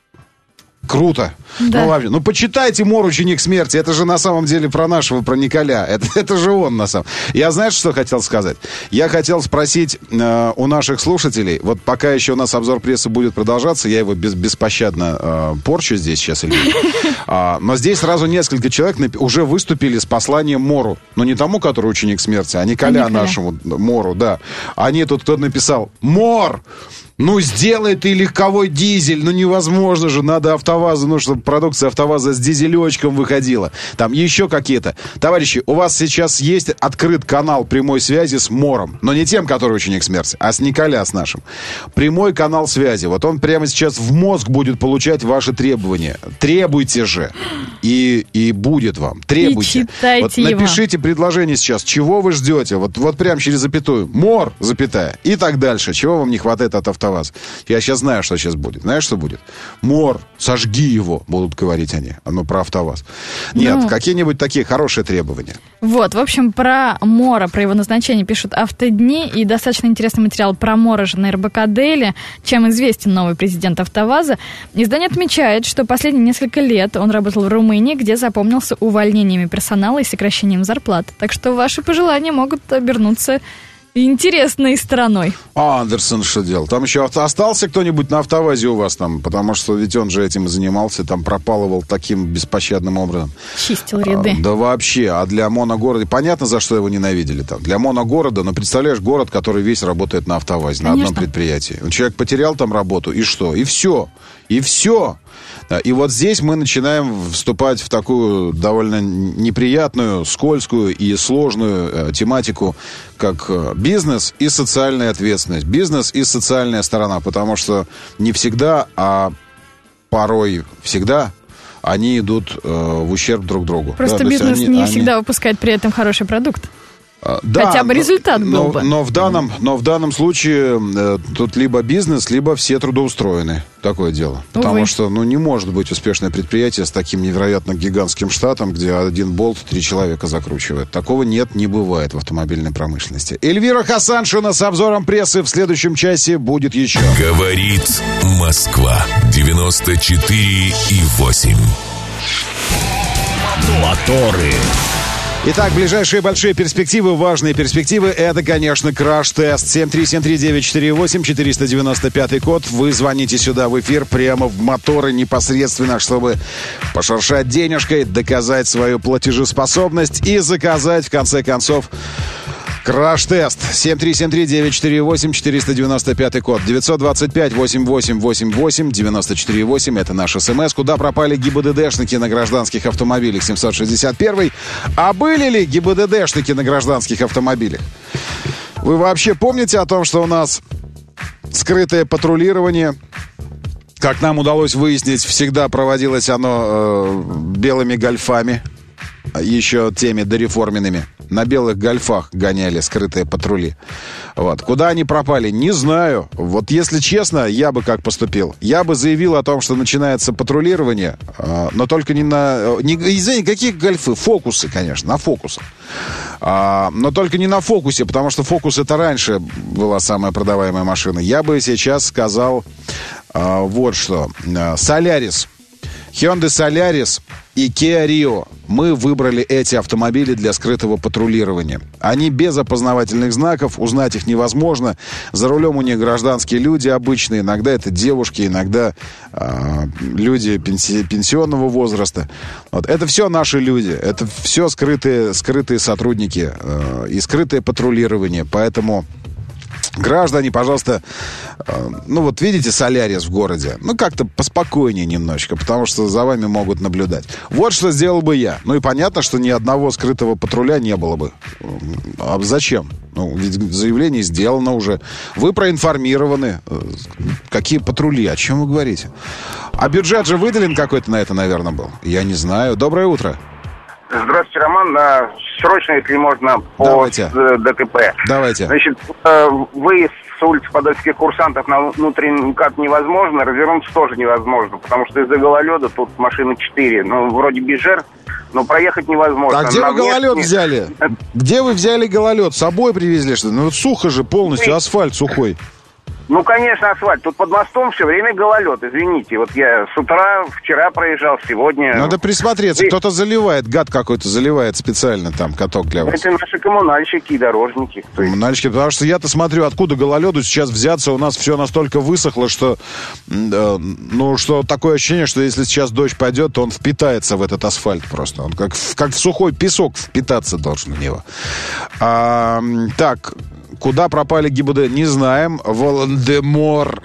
Speaker 2: Круто.
Speaker 9: Да.
Speaker 2: Ну, вообще, ну, почитайте «Мор. Ученик смерти». Это же на самом деле про нашего, про Николя. Это, это же он, на самом деле. Я, знаешь, что хотел сказать? Я хотел спросить э, у наших слушателей, вот пока еще у нас обзор прессы будет продолжаться, я его без, беспощадно э, порчу здесь сейчас. А, но здесь сразу несколько человек напи- уже выступили с посланием Мору. Но не тому, который ученик смерти, а Николя,
Speaker 9: а Николя.
Speaker 2: нашему Мору, да. Они тут кто-то написал: «Мор! Ну, сделай ты легковой дизель, ну невозможно же, надо АвтоВАЗу, ну, чтобы продукция АвтоВАЗа с дизелечком выходила. Там еще какие-то. Товарищи, у вас сейчас есть открыт канал прямой связи с Мором, но не тем, который ученик смерти, а с Николя, с нашим. Прямой канал связи. Вот он прямо сейчас в мозг будет получать ваши требования. Требуйте же. И, и будет вам. Требуйте.
Speaker 9: И читайте
Speaker 2: вот
Speaker 9: его.
Speaker 2: напишите предложение сейчас, чего вы ждете. Вот, вот прям через запятую. Мор, запятая. И так дальше. Чего вам не хватает от АвтоВАЗа? Я сейчас знаю, что сейчас будет. Знаешь, что будет? Мор, сожги его, будут говорить они. Ну, про АвтоВАЗ. Нет, ну, какие-нибудь такие хорошие требования.
Speaker 9: Вот, в общем, про Мора, про его назначение пишут Автодни. И достаточно интересный материал про Мора же на эр бэ ка Дейли. Чем известен новый президент АвтоВАЗа. Издание отмечает, что последние несколько лет он работал в Румынии, где запомнился увольнениями персонала и сокращением зарплат. Так что ваши пожелания могут обернуться интересной стороной.
Speaker 2: А Андерсон что делал? Там еще остался кто-нибудь на АвтоВАЗе у вас там? Потому что ведь он же этим и занимался, там пропалывал таким беспощадным образом.
Speaker 9: Чистил ряды.
Speaker 2: А, да вообще, а для моногорода... Понятно, за что его ненавидели там. Для моногорода, ну, представляешь, город, который весь работает на АвтоВАЗе, на одном предприятии. Человек потерял там работу, и что? И все. И все. И вот здесь мы начинаем вступать в такую довольно неприятную, скользкую и сложную э, тематику, как э, бизнес и социальная ответственность. Бизнес и социальная сторона, потому что не всегда, а порой всегда они идут э, в ущерб друг другу.
Speaker 9: Просто да, бизнес они, не они... всегда выпускает при этом хороший продукт.
Speaker 2: Да,
Speaker 9: хотя бы результат
Speaker 2: но,
Speaker 9: был бы.
Speaker 2: Но в данном, но в данном случае э, тут либо бизнес, либо все трудоустроены. Такое дело. Потому
Speaker 9: Увы.
Speaker 2: что ну, не может быть успешное предприятие с таким невероятно гигантским штатом, где один болт три человека закручивает. Такого нет, не бывает в автомобильной промышленности. Эльвира Хасаншина с обзором прессы в следующем часе будет еще.
Speaker 1: Говорит Москва. девяносто четыре и восемь. Моторы.
Speaker 2: Итак, ближайшие большие перспективы, важные перспективы, это, конечно, краш-тест. семь три семь три девять четыре восемь, четыреста девяносто пятый код. Вы звоните сюда в эфир прямо в моторы непосредственно, чтобы пошуршать денежкой, доказать свою платежеспособность и заказать, в конце концов, краш-тест. семь три семь три девять четыре восемь, четыреста девяносто пятый код. девятьсот двадцать пять восемьдесят восемь восемьдесят восемь девяносто четыре восемь. Это наш СМС. Куда пропали ГИБДДшники на гражданских автомобилях? семьсот шестьдесят один. А были ли ГИБДДшники на гражданских автомобилях? Вы вообще помните о том, что у нас скрытое патрулирование, как нам удалось выяснить, всегда проводилось оно э, белыми гольфами, еще теми дореформенными. На белых гольфах гоняли скрытые патрули. Вот. Куда они пропали, не знаю. Вот если честно, я бы как поступил. Я бы заявил о том, что начинается патрулирование, э, но только не на... Не, извините, какие гольфы? Фокусы, конечно, на фокусах. А, но только не на фокусе, потому что фокус это раньше была самая продаваемая машина. Я бы сейчас сказал а, вот что. Солярис. Hyundai Solaris и Kia Rio. Мы выбрали эти автомобили для скрытого патрулирования. Они без опознавательных знаков, узнать их невозможно. За рулем у них гражданские люди обычные. Иногда это девушки, иногда э, люди пенси- пенсионного возраста. Вот. Это все наши люди. Это все скрытые, скрытые сотрудники э, и скрытое патрулирование. Поэтому... Граждане, пожалуйста, э, ну вот видите Солярис в городе, ну как-то поспокойнее немножечко, потому что за вами могут наблюдать. Вот что сделал бы я. Ну и понятно, что ни одного скрытого патруля не было бы. А зачем? Ну, ведь заявление сделано уже. Вы проинформированы. Какие патрули? О чем вы говорите? А бюджет же выделен какой-то на это, наверное, был? Я не знаю. Доброе утро.
Speaker 10: Здравствуйте, Роман. Срочно, если можно, по
Speaker 2: Давайте.
Speaker 10: ДТП.
Speaker 2: Давайте.
Speaker 10: Значит, выезд с улицы Подольских курсантов на внутренний МКАД невозможно, развернуться тоже невозможно, потому что из-за гололеда тут машины четыре. Ну, вроде без жертв, но проехать невозможно.
Speaker 2: А где
Speaker 10: на
Speaker 2: вы гололед
Speaker 10: внешне...
Speaker 2: взяли? Где вы взяли гололед? С собой привезли что-то? Ну, сухо же полностью, асфальт сухой.
Speaker 10: Ну, конечно, асфальт. Тут под мостом все время гололед, извините. Вот я с утра, вчера проезжал, сегодня...
Speaker 2: Надо присмотреться. И... Кто-то заливает, гад какой-то заливает специально там каток для вас.
Speaker 10: Это наши коммунальщики и дорожники.
Speaker 2: Коммунальщики, потому что я-то смотрю, откуда гололеду сейчас взяться. У нас все настолько высохло, что... Э, ну, что такое ощущение, что если сейчас дождь пойдет, то он впитается в этот асфальт просто. Он как, как в сухой песок впитаться должен в него. А, так... Куда пропали ГИБДД, не знаем. Волан-де-Мор.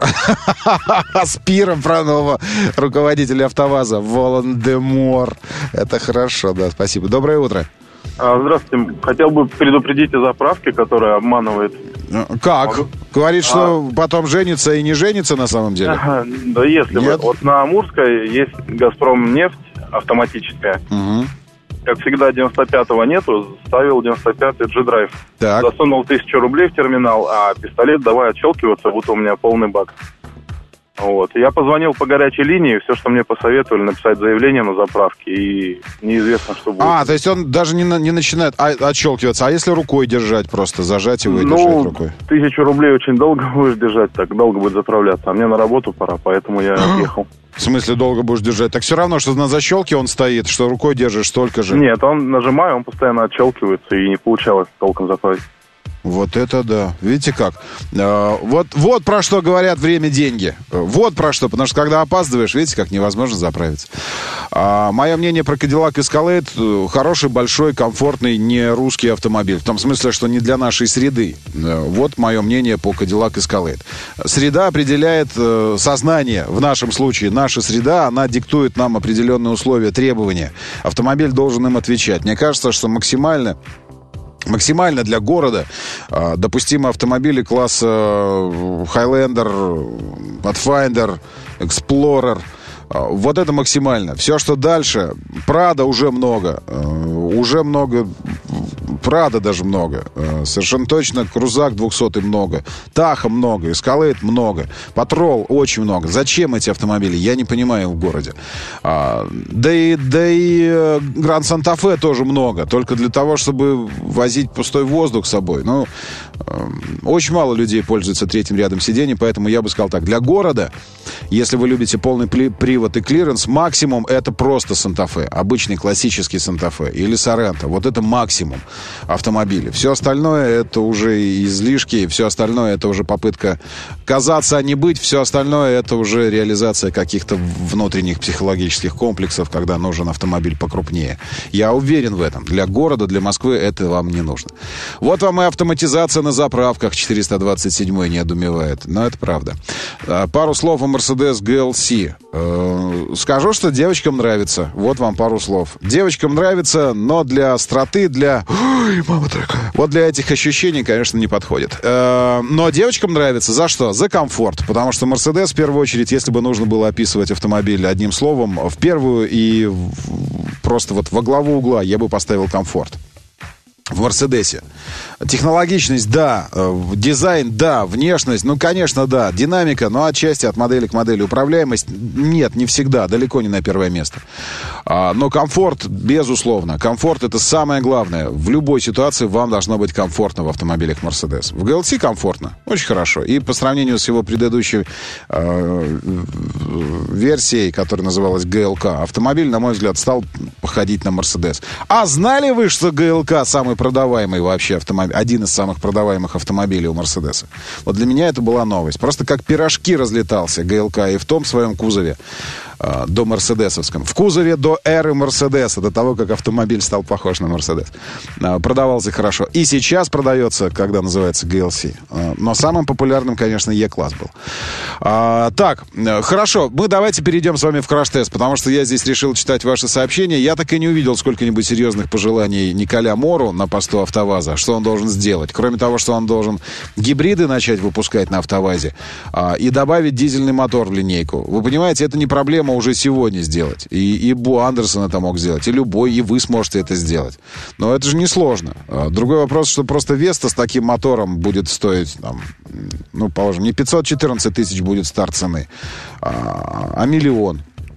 Speaker 2: С пиром про нового руководителя АвтоВАЗа. Волан-де-Мор. Это хорошо, да, спасибо. Доброе утро.
Speaker 11: Здравствуйте. Хотел бы предупредить о заправке, которая обманывает.
Speaker 2: Как? Говорит, что а... потом женится и не женится на самом деле?
Speaker 11: Ага, да если бы. Вот на Амурской есть «Газпром-нефть» автоматическая. Угу. Как всегда, девяносто пятого нету, ставил девяносто пятый G-Drive. Так. Засунул тысячу рублей в терминал, а пистолет давай отщелкиваться, будто у меня полный бак. Вот. Я позвонил по горячей линии, все, что мне посоветовали, написать заявление на заправке, и неизвестно, что будет.
Speaker 2: А, то есть он даже не, на, не начинает а, отщелкиваться, а если рукой держать просто, зажать его и
Speaker 11: ну,
Speaker 2: держать рукой?
Speaker 11: Тысячу рублей очень долго будешь держать, так долго будет заправляться, а мне на работу пора, поэтому я отъехал.
Speaker 2: В смысле долго будешь держать? Так все равно, что на защелке он стоит, что рукой держишь столько же.
Speaker 11: Нет, он нажимаю, он постоянно отщелкивается, и не получалось толком заправить.
Speaker 2: Вот это да. Видите как? А, вот, вот про что говорят время, деньги. Вот про что. Потому что когда опаздываешь, видите, как невозможно заправиться. А, мое мнение про Cadillac Escalade: хороший, большой, комфортный, не русский автомобиль. В том смысле, что не для нашей среды. Вот мое мнение по Cadillac Escalade. Среда определяет э, сознание. В нашем случае наша среда, она диктует нам определенные условия, требования. Автомобиль должен им отвечать. Мне кажется, что максимально... Максимально для города э, допустимы автомобили класса Highlander, Pathfinder, Explorer. Э, вот это максимально. Все, что дальше, Prado уже много. Э, уже много... Prado даже много. Э, совершенно точно Крузак двухсотый много. Таха много. Escalade много. Patrol очень много. Зачем эти автомобили? Я не понимаю в городе. А, да и, да и Grand Santa Fe тоже много. Только для того, чтобы возить пустой воздух с собой. Ну, э, очень мало людей пользуются третьим рядом сидений, поэтому я бы сказал так. Для города, если вы любите полный привод и клиренс, максимум это просто Santa Fe. Обычный классический Santa Fe. Или Sorento. Вот это максимум автомобилей. Все остальное это уже излишки, все остальное это уже попытка казаться, а не быть, все остальное это уже реализация каких-то внутренних психологических комплексов, когда нужен автомобиль покрупнее. Я уверен в этом. Для города, для Москвы это вам не нужно. Вот вам и автоматизация на заправках. четыреста двадцать седьмой не одумевает. Но это правда. Пару слов о Mercedes джи эл си. Скажу, что девочкам нравится. Вот вам пару слов. Девочкам нравится, но для остроты, для... Ой, мама такая. Вот для этих ощущений, конечно, не подходит. Но девочкам нравится. За что? За комфорт. Потому что Mercedes, в первую очередь, если бы нужно было описывать автомобиль одним словом, в первую и просто вот во главу угла я бы поставил комфорт. В Мерседесе. Технологичность, да. Дизайн, да. Внешность, ну, конечно, да. Динамика, ну, отчасти от модели к модели. Управляемость, нет, не всегда. Далеко не на первое место. А, но комфорт, безусловно. Комфорт — это самое главное. В любой ситуации вам должно быть комфортно в автомобилях Mercedes. В джи эл си комфортно. Очень хорошо. И по сравнению с его предыдущей э, версией, которая называлась джи эл кей, автомобиль, на мой взгляд, стал походить на Mercedes. А знали вы, что джи эл кей самый продаваемый вообще автомобиль, один из самых продаваемых автомобилей у Мерседеса? Вот для меня это была новость. Просто как пирожки разлетался джи эл кей и в том своем кузове э, до мерседесовском. В кузове до эры Мерседеса, до того, как автомобиль стал похож на Мерседес. Э, продавался хорошо. И сейчас продается, когда называется джи эл си. Э, но самым популярным, конечно, E-класс был. Э, так, э, хорошо. Мы давайте перейдем с вами в краш-тест, потому что я здесь решил читать ваши сообщения. Я так и не увидел сколько-нибудь серьезных пожеланий Николя Мору на посту АвтоВАЗа. Что он должен сделать? Кроме того, что он должен гибриды начать выпускать на АвтоВАЗе а, и добавить дизельный мотор в линейку. Вы понимаете, это не проблема уже сегодня сделать. И, и Бу Андерсон это мог сделать, и любой, и вы сможете это сделать. Но это же несложно. А, другой вопрос, что просто Веста с таким мотором будет стоить, там, ну, положим, не пятьсот четырнадцать тысяч будет старт цены, а, а миллион.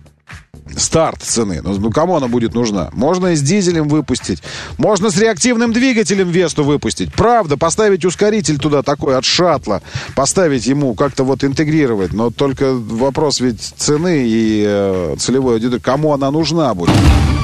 Speaker 2: Старт цены. Ну, кому она будет нужна? Можно и с дизелем выпустить. Можно с реактивным двигателем Весту выпустить. Правда, поставить ускоритель туда такой от шаттла. Поставить ему, как-то вот интегрировать. Но только вопрос ведь цены и э, целевой аудитории. Кому она нужна будет?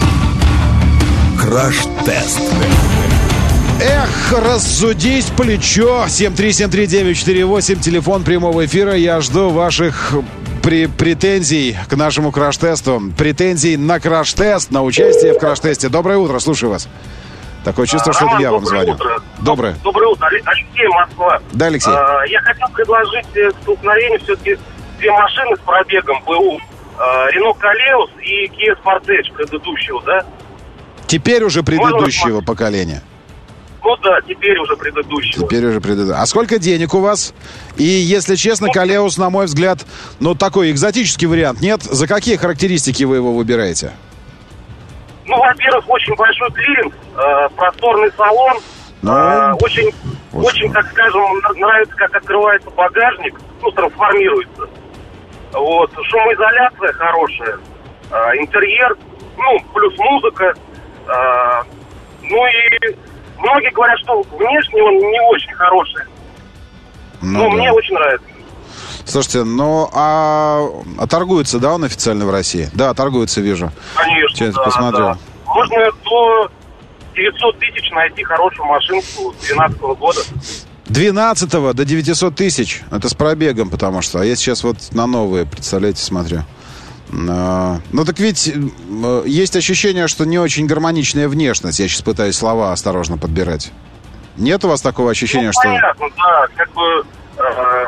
Speaker 1: Краш-тест.
Speaker 2: Эх, разудись плечо. семь три семь три девять четыре восемь. Телефон прямого эфира. Я жду ваших... При, претензий к нашему краш-тесту. Претензий на краш-тест, на участие в краш-тесте. Доброе утро, слушаю вас. Такое чувство, что
Speaker 12: Роман,
Speaker 2: это я вам звоню.
Speaker 12: Утро.
Speaker 2: Доброе.
Speaker 12: Доброе утро. Алексей, Москва.
Speaker 2: Да, Алексей.
Speaker 12: А, я хотел предложить к столкновению все-таки две машины с пробегом БУ. Renault Koleos и Kia Sportage предыдущего, да?
Speaker 2: Теперь уже предыдущего Можно поколения.
Speaker 12: Ну да, теперь уже предыдущего.
Speaker 2: Теперь уже предыдущего. А сколько денег у вас? И, если честно, Koleos, на мой взгляд, ну, такой экзотический вариант. Нет? За какие характеристики вы его выбираете?
Speaker 12: Ну, во-первых, очень большой клиренс, э, просторный салон.
Speaker 2: Ну,
Speaker 12: э, очень, очень, так скажем, нравится, как открывается багажник, ну, трансформируется. Вот, шумоизоляция хорошая, э, интерьер, ну, плюс музыка. Э, ну и многие говорят, что внешне он не очень хороший.
Speaker 2: Ну,
Speaker 12: но
Speaker 2: да.
Speaker 12: мне очень нравится.
Speaker 2: Слушайте, ну, а, а торгуется, да, он официально в России? Да, торгуется, вижу.
Speaker 12: Конечно,
Speaker 2: Сейчас
Speaker 12: да,
Speaker 2: посмотрю.
Speaker 12: да. Можно до девятьсот тысяч найти хорошую машинку двенадцатого года.
Speaker 2: двенадцатого до девятисот тысяч. Это с пробегом, потому что. А я сейчас вот на новые, представляете, смотрю. А, ну, так ведь есть ощущение, что не очень гармоничная внешность. Я сейчас пытаюсь слова осторожно подбирать. Нет у вас такого ощущения,
Speaker 12: ну,
Speaker 2: что...
Speaker 12: понятно, да, как бы... Э...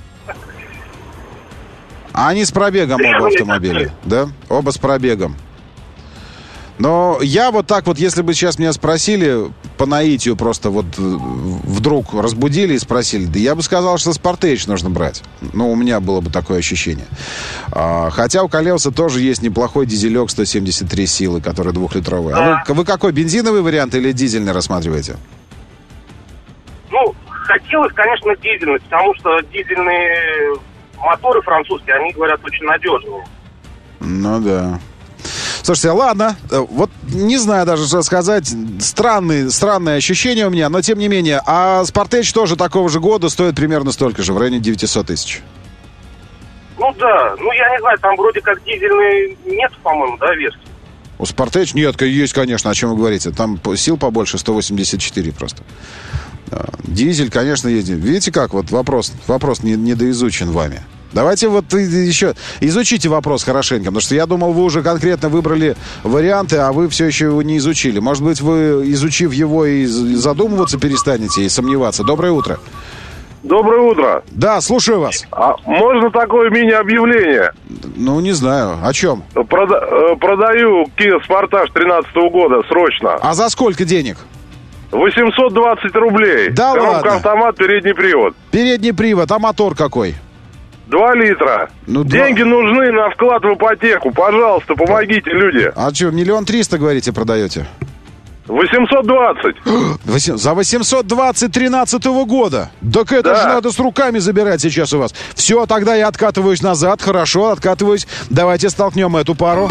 Speaker 2: А они с пробегом оба автомобиля, да? Оба с пробегом. Но я вот так вот, если бы сейчас меня спросили по наитию, просто вот вдруг разбудили и спросили, да я бы сказал, что Sportage нужно брать. Ну, у меня было бы такое ощущение. А, хотя у Koleos тоже есть неплохой дизелек сто семьдесят три силы, который двухлитровый. А вы, вы какой, бензиновый вариант или дизельный рассматриваете?
Speaker 12: Ну, хотелось, конечно, дизельный, потому что дизельные моторы французские, они, говорят, очень надежные.
Speaker 2: Ну да. Слушайте, ладно, вот не знаю даже, что сказать. Странные, странные ощущения у меня, но тем не менее. А Sportage тоже такого же года стоит примерно столько же, в районе девятисот тысяч.
Speaker 12: Ну да, ну я не знаю, там вроде как дизельный нет, по-моему, да, версии?
Speaker 2: У Sportage нет, есть, конечно, о чем вы говорите. Там сил побольше, сто восемьдесят четыре просто. Дизель, конечно, есть. Видите как, вот вопрос, вопрос не, недоизучен вами. Давайте вот еще изучите вопрос хорошенько, потому что я думал, вы уже конкретно выбрали варианты, а вы все еще его не изучили. Может быть, вы, изучив его, и задумываться перестанете, и сомневаться. Доброе утро.
Speaker 11: Доброе утро.
Speaker 2: Да, слушаю вас.
Speaker 11: А можно такое мини-объявление?
Speaker 2: Ну, не знаю. О чем?
Speaker 11: Прода- продаю Kia Sportage тринадцатого года срочно.
Speaker 2: А за сколько денег?
Speaker 11: восемьсот двадцать рублей.
Speaker 2: Да
Speaker 11: коробка
Speaker 2: ладно?
Speaker 11: Автомат, передний привод.
Speaker 2: Передний привод, а мотор какой?
Speaker 11: Два литра.
Speaker 2: Ну,
Speaker 11: деньги два... нужны на вклад в ипотеку. Пожалуйста, помогите, люди.
Speaker 2: А что, миллион триста, говорите, продаете?
Speaker 11: восемьсот двадцать.
Speaker 2: За восемьсот двадцать тринадцатого года. Так это
Speaker 11: да.
Speaker 2: же надо с руками забирать сейчас у вас. Все, тогда я откатываюсь назад. Хорошо, откатываюсь. Давайте столкнем эту пару.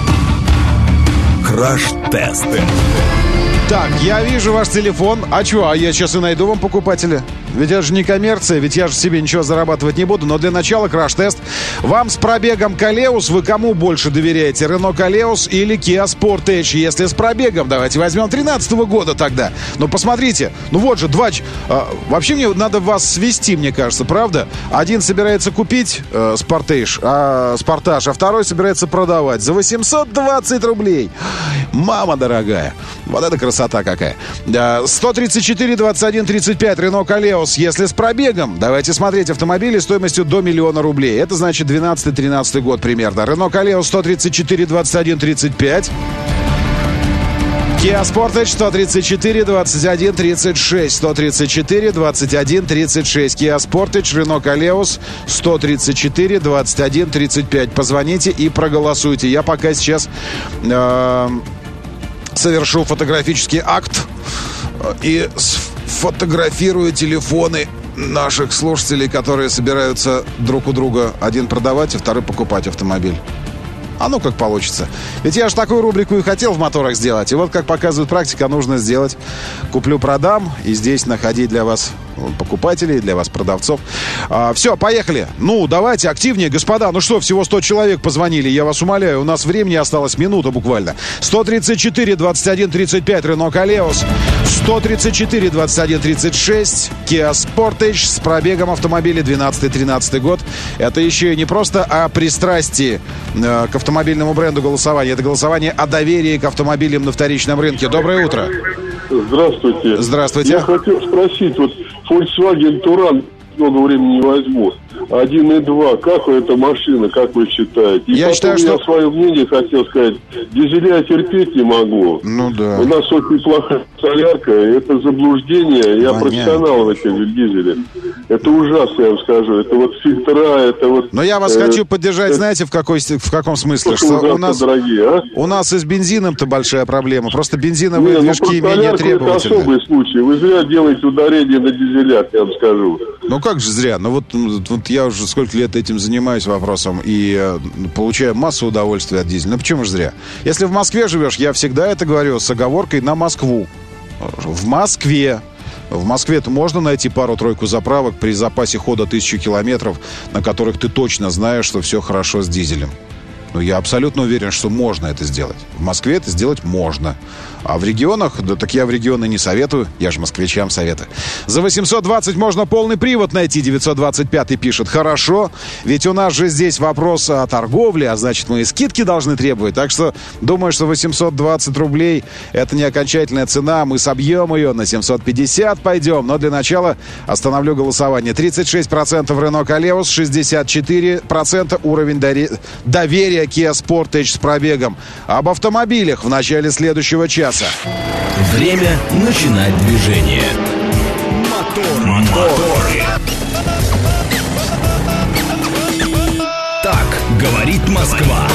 Speaker 1: Краш-тест.
Speaker 2: Так, я вижу ваш телефон. А что, а я сейчас и найду вам покупателя. Ведь это же не коммерция, ведь я же себе ничего зарабатывать не буду. Но для начала краш-тест. Вам с пробегом Koleos вы кому больше доверяете? Renault Koleos или Kia Sportage? Если с пробегом, давайте возьмем тринадцатого года тогда. Ну, посмотрите. Ну, вот же, два... А, вообще, мне надо вас свести, мне кажется, правда? Один собирается купить э, Sportage, а, Sportage, а второй собирается продавать за восемьсот двадцать рублей. Мама дорогая. Вот это красота какая. сто тридцать четыре двадцать один тридцать пять Renault Koleos. Если с пробегом, давайте смотреть автомобили стоимостью до миллиона рублей. Это значит двенадцатый-тринадцатый год примерно. Renault Koleos сто тридцать четыре двадцать один тридцать пять. Kia Sportage сто тридцать четыре двадцать один тридцать шесть. сто тридцать четыре двадцать один тридцать шесть. Kia Sportage, Renault Koleos сто тридцать четыре двадцать один тридцать пять. Позвоните и проголосуйте. Я пока сейчас э, совершу фотографический акт и сфотографирую телефоны наших слушателей, которые собираются друг у друга один продавать, а второй покупать автомобиль. А ну как получится. Ведь я же такую рубрику и хотел в моторах сделать. И вот как показывает практика, нужно сделать куплю-продам. И здесь находить для вас покупателей, для вас продавцов. А, все, поехали. Ну, давайте активнее, господа. Ну что, всего сто человек позвонили. Я вас умоляю, у нас времени осталось минута буквально. сто тридцать четыре двадцать один тридцать пять Renault Koleos. сто тридцать четыре двадцать один тридцать шесть Kia Sportage с пробегом автомобиля двенадцатый-тринадцатый год. Это еще и не просто о пристрастии э, к автомобильному бренду голосования. Это голосование о доверии к автомобилям на вторичном рынке. Доброе утро.
Speaker 13: Здравствуйте.
Speaker 2: Здравствуйте.
Speaker 13: Я хотел спросить, вот Volkswagen Touran много времени не возьму. один и два, как эта машина, как вы считаете? И
Speaker 2: я считаю,
Speaker 13: что...
Speaker 2: я
Speaker 13: свое мнение хотел сказать. Дизеля я терпеть не могу.
Speaker 2: Ну да.
Speaker 13: У нас очень плохая солярка, это заблуждение. Я
Speaker 2: Понятно.
Speaker 13: профессионал в этих дизелях. Это ужасно, я вам скажу. Это вот фильтра, это вот...
Speaker 2: Но я вас
Speaker 13: э,
Speaker 2: хочу поддержать,
Speaker 13: э,
Speaker 2: знаете, в, какой, в каком смысле?
Speaker 13: Что,
Speaker 2: что
Speaker 13: что
Speaker 2: у нас,
Speaker 13: дорогие, а?
Speaker 2: у нас и с бензином-то большая проблема. Просто бензиновые
Speaker 13: Не,
Speaker 2: движки
Speaker 13: ну,
Speaker 2: менее требовательны.
Speaker 13: Это особый случай. Вы зря делаете ударение на дизелях, я вам скажу.
Speaker 2: Ну как же зря? Ну вот, вот я уже сколько лет этим занимаюсь вопросом и э, получаю массу удовольствия от дизеля. Ну почему же зря? Если в Москве живешь, я всегда это говорю с оговоркой на Москву. В Москве. В Москве-то можно найти пару-тройку заправок при запасе хода тысячи километров, на которых ты точно знаешь, что все хорошо с дизелем. Но я абсолютно уверен, что можно это сделать. В Москве это сделать можно. А в регионах, да так я в регионы не советую. Я же москвичам советую. За восемьсот двадцать можно полный привод найти. девятьсот двадцать пять пишет. Хорошо. Ведь у нас же здесь вопрос о торговле, а значит, мы и скидки должны требовать. Так что думаю, что восемьсот двадцать рублей это не окончательная цена. Мы собьем ее на семьсот пятьдесят пойдем. Но для начала остановлю голосование. тридцать шесть процентов Renault Koleos, шестьдесят четыре процента уровень доверия Kia Sportage с пробегом. Об автомобилях в начале следующего часа.
Speaker 1: Время начинать движение. Мотор, моторы. Так говорит Москва.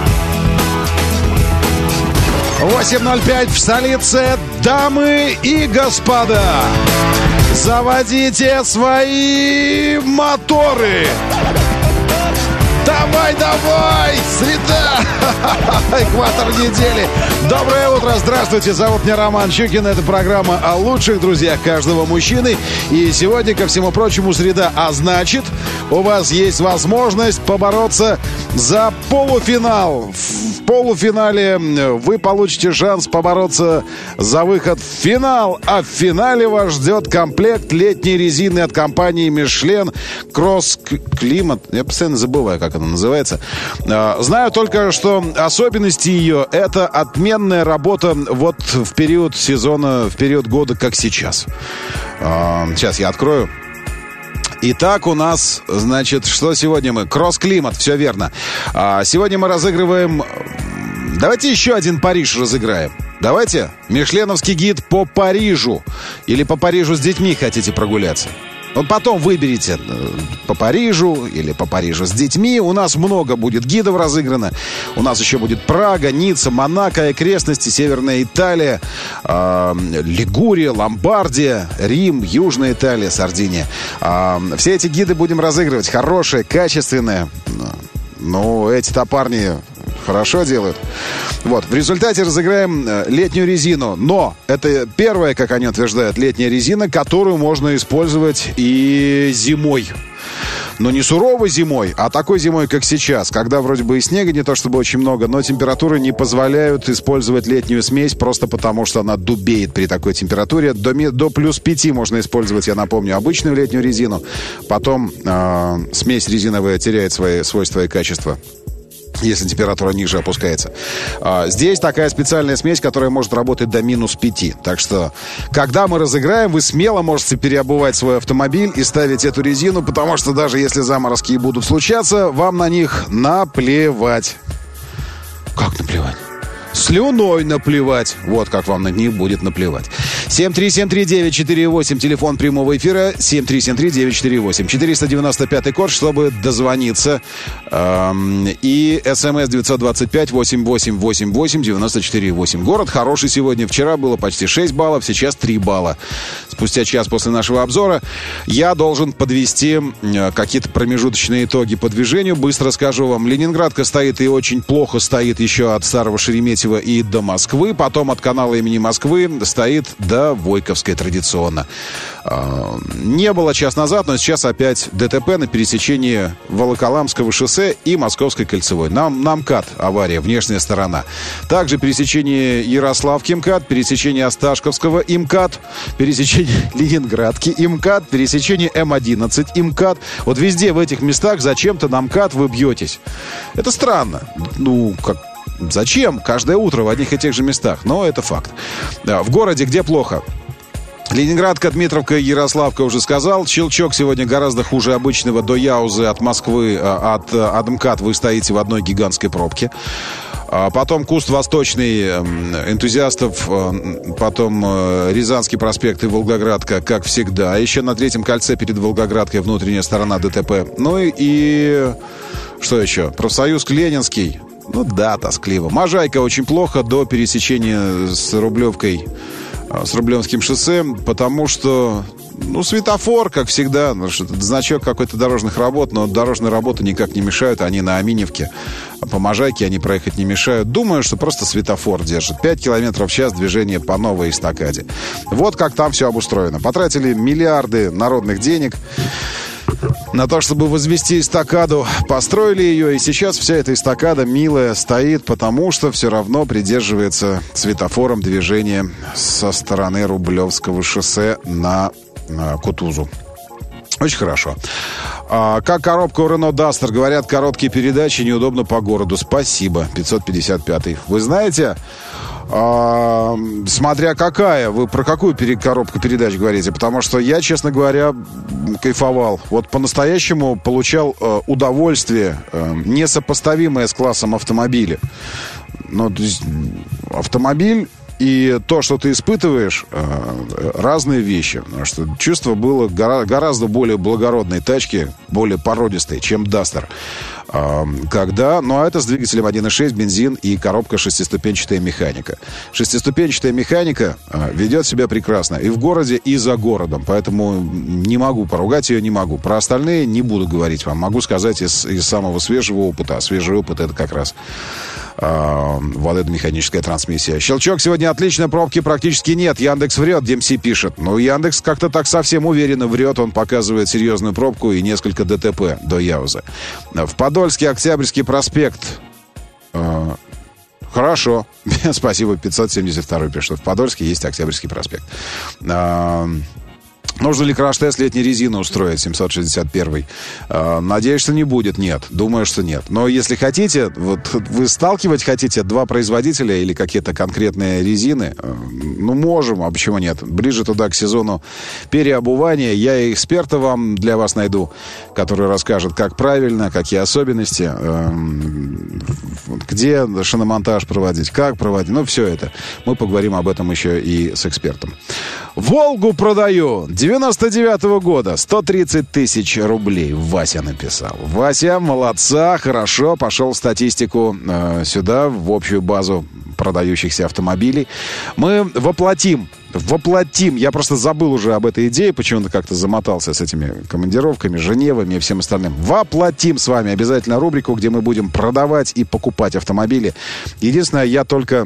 Speaker 2: восемь ноль пять в столице. Дамы и господа, заводите свои моторы. Давай, давай! Среда! Экватор недели. Доброе утро, здравствуйте. Зовут меня Роман Щукин. Это программа о лучших друзьях каждого мужчины. И сегодня, ко всему прочему, среда. А значит, у вас есть возможность побороться за полуфинал. В полуфинале вы получите шанс побороться за выход в финал. А в финале вас ждет комплект летней резины от компании Michelin Cross Climate. Я постоянно забываю, как она называется. Знаю только, что особенности ее — это отменная работа вот в период сезона, в период года, как сейчас. Сейчас я открою. Итак, у нас, значит, что сегодня мы? Кросс-климат, все верно. Сегодня мы разыгрываем... Давайте еще один Париж разыграем. Давайте. Мишленовский гид по Парижу. Или по Парижу с детьми хотите прогуляться. Вот потом выберите по Парижу или по Парижу с детьми. У нас много будет гидов разыграно. У нас еще будет Прага, Ницца, Монако, окрестности, Северная Италия, э, Лигурия, Ломбардия, Рим, Южная Италия, Сардиния. Э, все эти гиды будем разыгрывать. Хорошие, качественные. Ну, эти-то парни хорошо делают. Вот, в результате разыграем летнюю резину. Но это первая, как они утверждают, летняя резина, которую можно использовать и зимой. Но не суровой зимой, а такой зимой, как сейчас, когда вроде бы и снега не то чтобы очень много, но температуры не позволяют использовать летнюю смесь просто потому, что она дубеет при такой температуре. До, до плюс пяти можно использовать, я напомню, обычную летнюю резину. Потом э, смесь резиновая теряет свои свойства и качества, если температура ниже опускается. А, здесь такая специальная смесь, которая может работать до минус пяти. Так что, когда мы разыграем, вы смело можете переобувать свой автомобиль и ставить эту резину, потому что даже если заморозки будут случаться, вам на них наплевать. Как наплевать? Слюной наплевать. Вот как вам на них будет наплевать. семь три семь три девять четыре восемь, телефон прямого эфира. семь три семь три девять четыре восемь. четыреста девяносто пятый код, чтобы дозвониться. Эм, и смс девятьсот двадцать пять восемь восемь восемь восемь девяносто четыре восемь. Город хороший сегодня. Вчера было почти шесть баллов, сейчас три балла. Спустя час после нашего обзора я должен подвести какие-то промежуточные итоги по движению. Быстро скажу вам. Ленинградка стоит и очень плохо стоит еще от Старого Шереметьево и до Москвы. Потом от канала имени Москвы стоит до Войковской традиционно. Не было час назад, но сейчас опять ДТП на пересечении Волоколамского шоссе и Московской кольцевой. Нам, на МКАД авария, внешняя сторона. Также пересечение Ярославки МКАД, пересечение Осташковского МКАД, пересечение Ленинградки МКАД, пересечение М одиннадцать МКАД. Вот везде в этих местах зачем-то на МКАД вы бьетесь. Это странно. Ну, как... Зачем? Каждое утро в одних и тех же местах. Но это факт. В городе где плохо? Ленинградка, Дмитровка, Ярославка уже сказал. Щелчок сегодня гораздо хуже обычного. До Яузы от Москвы, от МКАД вы стоите в одной гигантской пробке. Потом Куст Восточный, энтузиастов, потом Рязанский проспект и Волгоградка, как всегда. Еще на третьем кольце перед Волгоградкой внутренняя сторона ДТП. Ну и, и что еще? Профсоюз Ленинский. Ну да, тоскливо. Можайка очень плохо до пересечения с Рублевкой, с Рублевским шоссе, потому что, ну, светофор, как всегда, значок какой-то дорожных работ, но дорожные работы никак не мешают, они на Аминевке, по Можайке они проехать не мешают. Думаю, что просто светофор держит. пять километров в час движение по новой эстакаде. Вот как там все обустроено. Потратили миллиарды народных денег на то, чтобы возвести эстакаду, построили ее, и сейчас вся эта эстакада милая стоит, потому что все равно придерживается светофором движения со стороны Рублевского шоссе на, на Кутузу. Очень хорошо. А, как коробка у Renault Duster? Говорят, короткие передачи, неудобно по городу. Спасибо. пятьсот пятьдесят пятый. Вы знаете... А, смотря какая, вы про какую пере- коробку передач говорите? Потому что я, честно говоря, кайфовал. Вот по-настоящему получал э, удовольствие, э, несопоставимое с классом автомобиля. Ну, то есть, автомобиль и то, что ты испытываешь, э, разные вещи. Потому что чувство было гора- гораздо более благородной тачки, более породистой, чем Duster. Э, когда, ну а это с двигателем один и шесть, бензин и коробка шестиступенчатая механика. Шестиступенчатая механика э, ведет себя прекрасно и в городе, и за городом. Поэтому не могу поругать ее, не могу. Про остальные не буду говорить вам. Могу сказать из, из самого свежего опыта. А свежий опыт — это как раз э, вот эта механическая трансмиссия. Щелчок сегодня отлично, пробки практически нет. Яндекс врет, ди эм си пишет. Ну, Яндекс как-то так совсем уверенно врет. Он показывает серьезную пробку и несколько ДТП до Яузы. В Подольске Октябрьский проспект. Э, хорошо. Спасибо, пятьсот семьдесят второй пишет. В Подольске есть Октябрьский проспект. Э, Нужно ли краш-тест летней резины устроить, семьсот шестьдесят первый? Э, надеюсь, что не будет. Нет. Думаю, что нет. Но если хотите, вот вы сталкивать хотите два производителя или какие-то конкретные резины, э, ну, можем, а почему нет? Ближе туда, к сезону переобувания, я и эксперта вам для вас найду, который расскажет, как правильно, какие особенности, э, где шиномонтаж проводить, как проводить. Ну, все это. Мы поговорим об этом еще и с экспертом. «Волгу продаю». девяносто девятого года. сто тридцать тысяч рублей. Вася написал. Вася, молодца, хорошо. Пошел в статистику э, сюда, в общую базу продающихся автомобилей. Мы воплотим. Воплотим. Я просто забыл уже об этой идее. Почему-то как-то замотался с этими командировками, Женевами и всем остальным. Воплотим с вами обязательно рубрику, где мы будем продавать и покупать автомобили. Единственное, я только...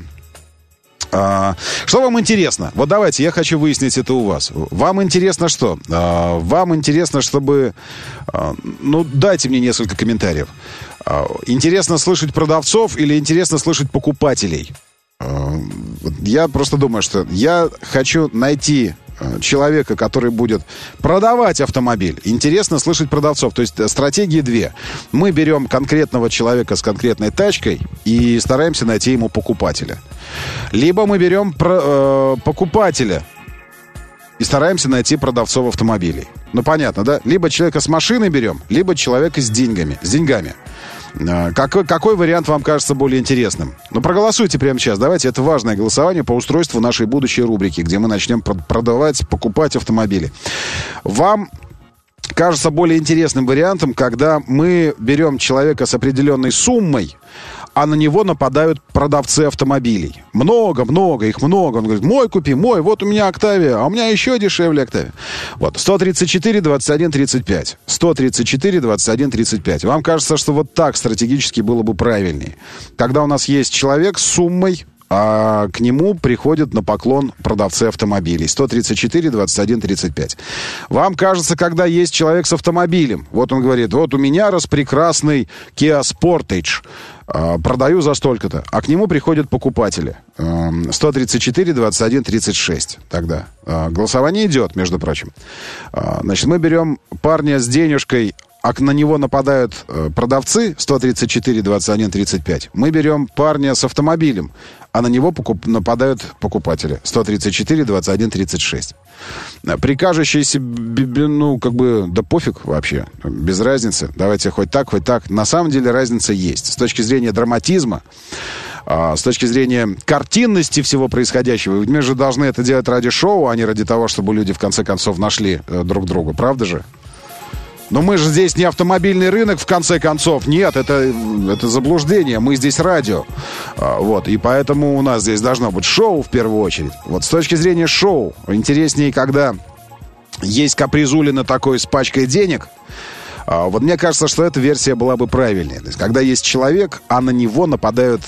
Speaker 2: А, что вам интересно? Вот давайте, я хочу выяснить это у вас. Вам интересно что? А, вам интересно, чтобы... А, ну, дайте мне несколько комментариев. А, интересно слышать продавцов или интересно слышать покупателей? А, я просто думаю, что я хочу найти человека, который будет продавать автомобиль. Интересно слышать продавцов. То есть стратегии две. Мы берем конкретного человека с конкретной тачкой и стараемся найти ему покупателя. Либо мы берем про, э, покупателя и стараемся найти продавцов автомобилей. Ну, понятно, да? Либо человека с машиной берем, либо человека с деньгами. С деньгами. Какой, какой вариант вам кажется более интересным? Ну, проголосуйте прямо сейчас. Давайте, это важное голосование по устройству нашей будущей рубрики, где мы начнем продавать, покупать автомобили. Вам кажется более интересным вариантом, когда мы берем человека с определенной суммой, а на него нападают продавцы автомобилей. Много-много, их много. Он говорит, мой купи, мой, вот у меня Октавия, а у меня еще дешевле Октавия. Вот, сто тридцать четыре двадцать один тридцать пять. сто тридцать четыре двадцать один тридцать пять. Вам кажется, что вот так стратегически было бы правильнее? Когда у нас есть человек с суммой, а к нему приходят на поклон продавцы автомобилей. сто тридцать четыре двадцать один тридцать пять. Вам кажется, когда есть человек с автомобилем, вот он говорит, вот у меня распрекрасный Kia Sportage, продаю за столько-то, а к нему приходят покупатели. сто тридцать четыре двадцать один тридцать шесть. Тогда голосование идет, между прочим. Значит, мы берем парня с денежкой, а на него нападают э, продавцы, сто тридцать четыре двадцать один тридцать пять, мы берем парня с автомобилем, а на него покуп... нападают покупатели, сто тридцать четыре двадцать один тридцать шесть. Прикажущиеся, ну, как бы, да пофиг вообще, без разницы, давайте хоть так, хоть так. На самом деле разница есть. С точки зрения драматизма, с точки зрения картинности всего происходящего, мы же должны это делать ради шоу, а не ради того, чтобы люди в конце концов нашли друг друга, правда же? Но мы же здесь не автомобильный рынок, в конце концов. Нет, это, это заблуждение. Мы здесь радио. Вот. И поэтому у нас здесь должно быть шоу в первую очередь. Вот с точки зрения шоу, интереснее, когда есть капризулина такой с пачкой денег. Вот мне кажется, что эта версия была бы правильнее. То есть, когда есть человек, а на него нападают...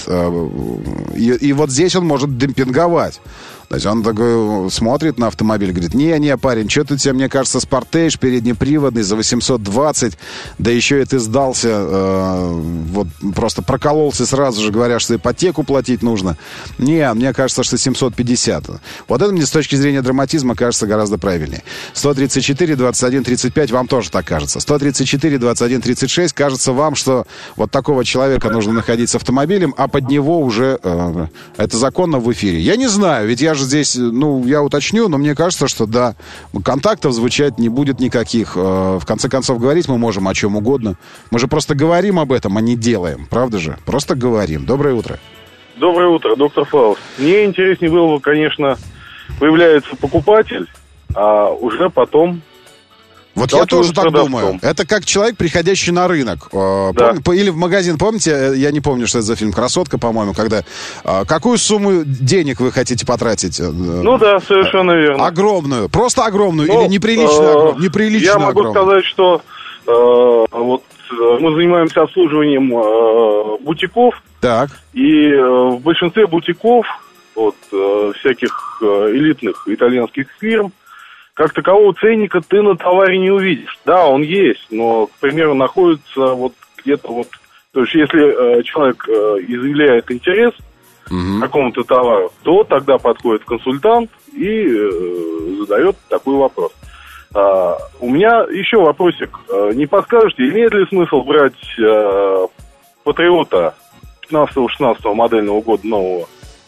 Speaker 2: И, и вот здесь он может демпинговать. То есть он такой смотрит на автомобиль, говорит: не-не, парень, что-то тебе, мне кажется, Спортейдж переднеприводный за восемьсот двадцать, да еще и ты сдался, э, вот просто прокололся сразу же, говоря, что ипотеку платить нужно. Не, мне кажется, что семьсот пятьдесят. Вот это мне с точки зрения драматизма кажется гораздо правильнее. сто тридцать четыре двадцать один тридцать пять вам тоже так кажется. сто тридцать четыре двадцать один тридцать шесть кажется вам, что вот такого человека нужно находить с автомобилем, а под него уже э, это законно в эфире. Я не знаю, ведь я здесь, ну, я уточню, но мне кажется, что да, контактов звучать не будет никаких. В конце концов, говорить мы можем о чем угодно. Мы же просто говорим об этом, а не делаем. Правда же? Просто говорим. Доброе утро.
Speaker 11: Доброе утро, доктор Фауст. Мне интереснее было бы, конечно, появляется покупатель, а уже потом...
Speaker 2: Вот я тоже так думаю. Это как человек, приходящий на рынок. Да. Пом... Или в магазин. Помните, я не помню, что это за фильм, «Красотка», по-моему, когда... Какую сумму денег вы хотите потратить?
Speaker 11: Ну да, совершенно верно.
Speaker 2: Огромную. Просто огромную. Ну, или неприлично э... огромную? Неприлично
Speaker 11: я могу
Speaker 2: огромную.
Speaker 11: сказать, что э, вот мы занимаемся обслуживанием э, бутиков.
Speaker 2: Так.
Speaker 11: И э, в большинстве бутиков, вот, э, всяких э, элитных итальянских фирм, как такового ценника ты на товаре не увидишь. Да, он есть, но, к примеру, находится вот где-то вот... То есть, если э, человек э, изъявляет интерес mm-hmm. к какому-то товару, то тогда подходит консультант и э, задает такой вопрос. А, у меня еще вопросик. А, не подскажете, имеет ли смысл брать э, Патриота пятнадцатого-шестнадцатого модельного года нового?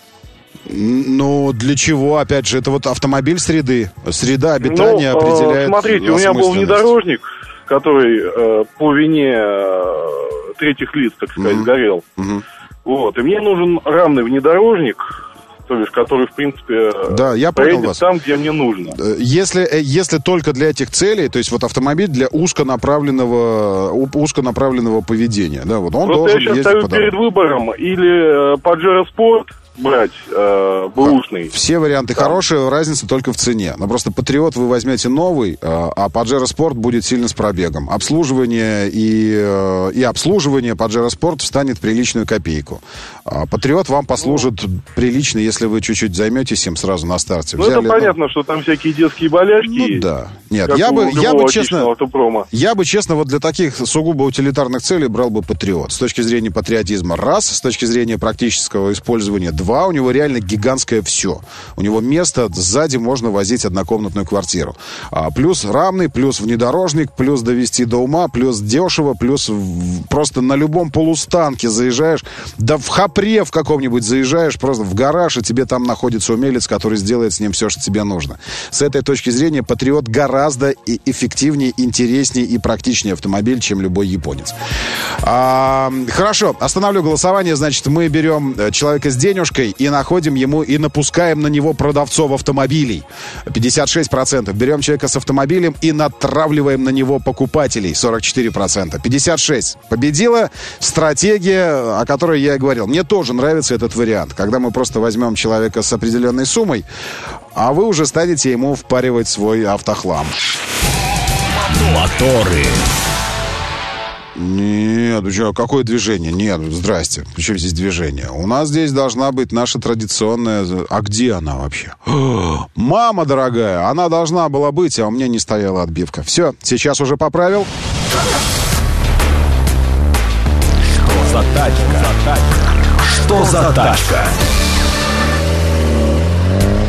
Speaker 2: Ну, для чего? Опять же, это вот автомобиль среды. Среда обитания
Speaker 11: ну,
Speaker 2: определяет...
Speaker 11: Смотрите, у меня был внедорожник, который э, по вине э, третьих лиц, так сказать, mm-hmm. горел. Mm-hmm. Вот, и мне нужен рамный внедорожник, то есть, который, в принципе,
Speaker 2: да, я понял вас.
Speaker 11: Там, где мне нужно.
Speaker 2: Если, если только для этих целей, то есть вот автомобиль для узконаправленного, узконаправленного поведения. Да, вот он
Speaker 11: Просто
Speaker 2: должен
Speaker 11: я сейчас
Speaker 2: ездить
Speaker 11: стою
Speaker 2: по
Speaker 11: перед выбором или Pajero Sport брать э, бэушный.
Speaker 2: Все варианты да. хорошие, разница только в цене. Но просто Патриот вы возьмете новый, а Pajero Sport будет сильно с пробегом. Обслуживание и, и обслуживание Pajero Sport встанет в приличную копейку. Патриот вам послужит ну. прилично, если вы чуть-чуть займетесь им сразу на старте.
Speaker 11: Ну, это понятно, ну... что там всякие детские болячки
Speaker 2: ну,
Speaker 11: есть.
Speaker 2: Да. Нет, я бы, я бы честно, я бы честно вот для таких сугубо утилитарных целей брал бы Патриот. С точки зрения патриотизма раз, с точки зрения практического использования два. У него реально гигантское все. У него место, сзади можно возить однокомнатную квартиру. А, плюс рамный, плюс внедорожник, плюс довести до ума, плюс дешево, плюс в, просто на любом полустанке заезжаешь, да в Хапре в каком-нибудь заезжаешь, просто в гараж, и тебе там находится умелец, который сделает с ним все, что тебе нужно. С этой точки зрения Патриот гораздо и эффективнее, интереснее и практичнее автомобиль, чем любой японец. А, хорошо, остановлю голосование. Значит, мы берем человека с денежкой и находим ему, и напускаем на него продавцов автомобилей. пятьдесят шесть процентов. Берем человека с автомобилем и натравливаем на него покупателей. сорок четыре процента. пятьдесят шесть процентов. Победила стратегия, о которой я и говорил. Мне тоже нравится этот вариант. Когда мы просто возьмем человека с определенной суммой, а вы уже станете ему впаривать свой автохлам.
Speaker 1: Моторы.
Speaker 2: Нет, ну что, какое движение? Нет, здрасте. Причем здесь движение? У нас здесь должна быть наша традиционная... А где она вообще? Мама дорогая, она должна была быть, а у меня не стояла отбивка. Все, сейчас уже поправил.
Speaker 1: Что за тачка? Что за тачка?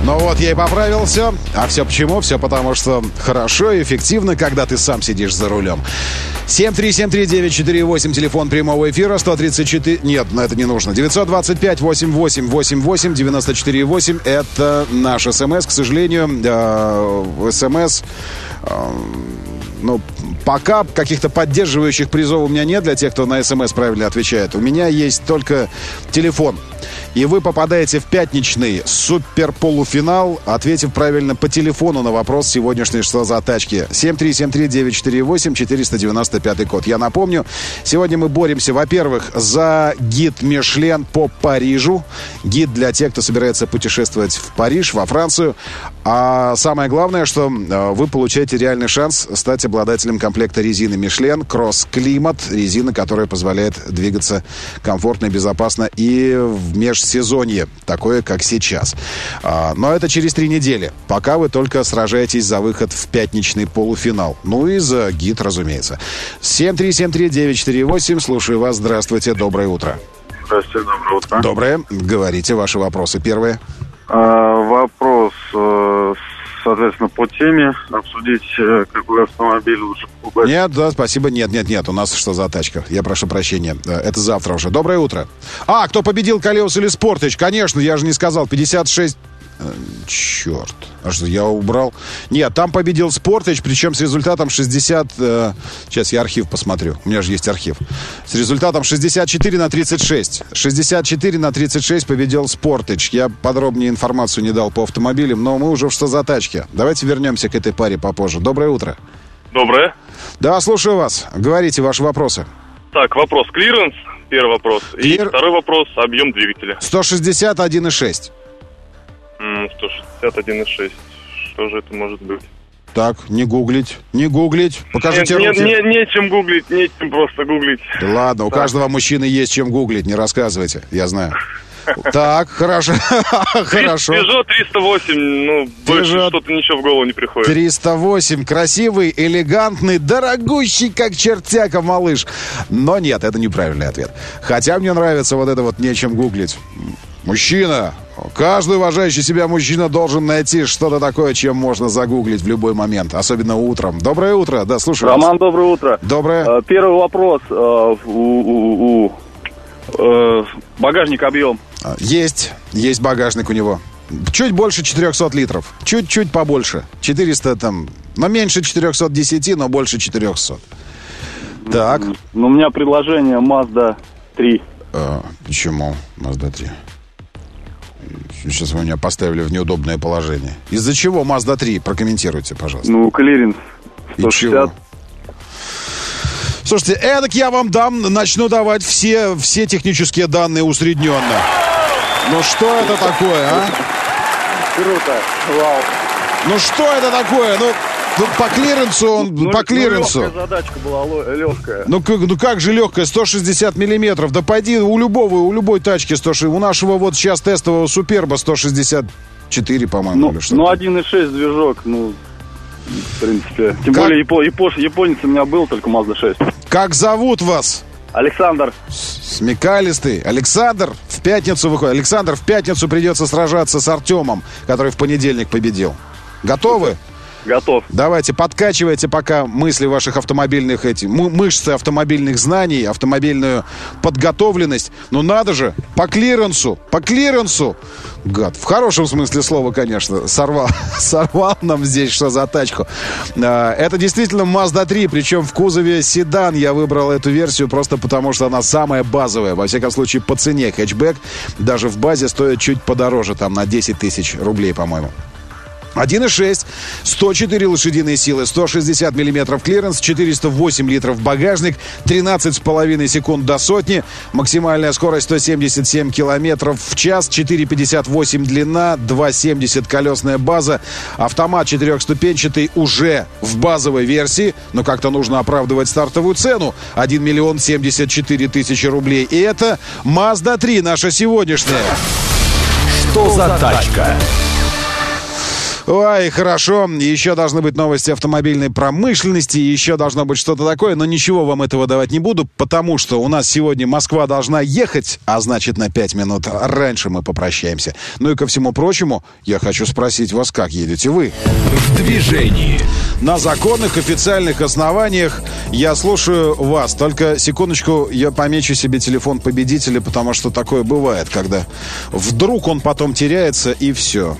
Speaker 2: Ну вот, я и поправил все. А все почему? Все потому, что хорошо и эффективно, когда ты сам сидишь за рулем. семь три семь три девять четыре восемь, телефон прямого эфира, сто тридцать четыре... Нет, на это не нужно. девятьсот двадцать пять восемьдесят восемь восемьдесят восемь девяносто четыре восемь. Это наш СМС. К сожалению, э, СМС... Э, ну, пока каких-то поддерживающих призов у меня нет для тех, кто на СМС правильно отвечает. У меня есть только телефон. И вы попадаете в пятничный суперполуфинал, ответив правильно по телефону на вопрос сегодняшней «Что за тачки?» семь три семь три девять четыре восемь, четыреста девяносто пятый код. Я напомню, сегодня мы боремся, во-первых, за гид Мишлен по Парижу. Гид для тех, кто собирается путешествовать в Париж, во Францию. А самое главное, что вы получаете реальный шанс стать обладателем комплекта резины Мишлен Кросс Климат. Резина, которая позволяет двигаться комфортно и безопасно и в межсезонье, такое, как сейчас. А, но это через три недели, пока вы только сражаетесь за выход в пятничный полуфинал. Ну и за гид, разумеется. семь три семь три девять четыре восемь, слушаю вас. Здравствуйте, доброе утро.
Speaker 11: Здравствуйте, доброе утро.
Speaker 2: Доброе. Говорите ваши вопросы. Первое.
Speaker 11: А, вопрос, соответственно, по теме. Обсудить, какой автомобиль лучше покупать.
Speaker 2: Нет, да, спасибо. Нет, нет, нет. У нас что за тачка? Я прошу прощения. Это завтра уже. Доброе утро. А, кто победил, Калиос или Спортич? Конечно, я же не сказал. пятьдесят шесть... Черт. А что, я убрал? Нет, там победил Спортич, причем с результатом шестьдесят... Э, сейчас я архив посмотрю. У меня же есть архив. С результатом шестьдесят четыре на тридцать шесть. шестьдесят четыре на тридцать шесть победил Спортич. Я подробнее информацию не дал по автомобилям, но мы уже в «Что за тачки?». Давайте вернемся к этой паре попозже. Доброе утро.
Speaker 14: Доброе.
Speaker 2: Да, слушаю вас. Говорите ваши вопросы.
Speaker 14: Так, вопрос клиренс, первый вопрос. Клир... И второй вопрос, объем двигателя.
Speaker 2: сто шестьдесят один и шесть.
Speaker 14: сто шестьдесят один и шесть. Что же это может быть?
Speaker 2: Так, не гуглить, не гуглить. Покажите
Speaker 14: нет,
Speaker 2: руки.
Speaker 14: Нет, не, нечем гуглить, нечем просто гуглить.
Speaker 2: Да ладно, у
Speaker 14: так.
Speaker 2: каждого мужчины есть чем гуглить, не рассказывайте, я знаю. Так, хорошо, хорошо.
Speaker 14: Peugeot триста восемь, ну, больше что-то ничего в голову не приходит.
Speaker 2: триста восемь, красивый, элегантный, дорогущий, как чертяка, малыш. Но нет, это неправильный ответ. Хотя мне нравится вот это вот нечем гуглить. Мужчина, каждый уважающий себя мужчина должен найти что-то такое, чем можно загуглить в любой момент, особенно утром. Доброе утро, да, слушаю
Speaker 15: Роман,
Speaker 2: вас.
Speaker 15: доброе утро.
Speaker 2: Доброе.
Speaker 15: Первый вопрос. У, у, у, у, багажник объем.
Speaker 2: Есть, есть багажник у него. Чуть больше четыреста литров, чуть-чуть побольше. четыреста там, но меньше четыреста десять, но больше четыреста. Так.
Speaker 15: Ну, у меня предложение Mazda три.
Speaker 2: А, почему Mazda три? Сейчас вы меня поставили в неудобное положение. Из-за чего Mazda три? Прокомментируйте, пожалуйста.
Speaker 15: Ну, клиренс сто шестьдесят.
Speaker 2: Слушайте, эдак я вам дам, начну давать все, все технические данные усредненно. Ну что это такое, а?
Speaker 15: Круто, вау.
Speaker 2: Ну что это такое? Ну, ну по клиренсу он,
Speaker 15: ну,
Speaker 2: по клиренсу.
Speaker 15: Ну, легкая задачка была, легкая.
Speaker 2: Ну как, ну как же легкая, сто шестьдесят миллиметров. Да пойди у любого, у любой тачки сто шестьдесят. У нашего вот сейчас тестового Суперба сто шестьдесят четыре, по-моему,
Speaker 15: ну,
Speaker 2: или что-то.
Speaker 15: Ну один и шесть движок, ну, в принципе. Тем как... более япо, япо, японец у меня был, только Mazda шесть.
Speaker 2: Как зовут вас?
Speaker 15: Александр.
Speaker 2: Смекалистый. Александр в пятницу выходит. Александр в пятницу придется сражаться с Артемом, который в понедельник победил. Готовы?
Speaker 15: Готов.
Speaker 2: Давайте, подкачивайте пока мысли ваших автомобильных, эти, мышцы автомобильных знаний, автомобильную подготовленность. Ну надо же, по клиренсу, по клиренсу. Гад, в хорошем смысле слова, конечно, сорвал, сорвал нам здесь что за тачку. Это действительно Mazda три, причем в кузове седан. Я выбрал эту версию просто потому, что она самая базовая. Во всяком случае, по цене хэтчбэк даже в базе стоит чуть подороже, там на десять тысяч рублей, по-моему. один и шесть, сто четыре лошадиные силы, сто шестьдесят миллиметров клиренс, четыреста восемь литров багажник, тринадцать с половиной секунд до сотни, максимальная скорость сто семьдесят семь километров в час, четыре пятьдесят восемь длина, два семьдесят колесная база, автомат четырехступенчатый уже в базовой версии, но как-то нужно оправдывать стартовую цену, один миллион семьдесят четыре тысячи рублей. И это Mazda три, наша сегодняшняя.
Speaker 1: Что за тачка?
Speaker 2: Ой, хорошо. Еще должны быть новости автомобильной промышленности, еще должно быть что-то такое, но ничего вам этого давать не буду, потому что у нас сегодня Москва должна ехать, а значит на пять минут раньше мы попрощаемся. Ну и ко всему прочему, я хочу спросить вас, как едете вы?
Speaker 1: В движении.
Speaker 2: На законных официальных основаниях я слушаю вас. Только секундочку, я помечу себе телефон победителя, потому что такое бывает, когда вдруг он потом теряется и все.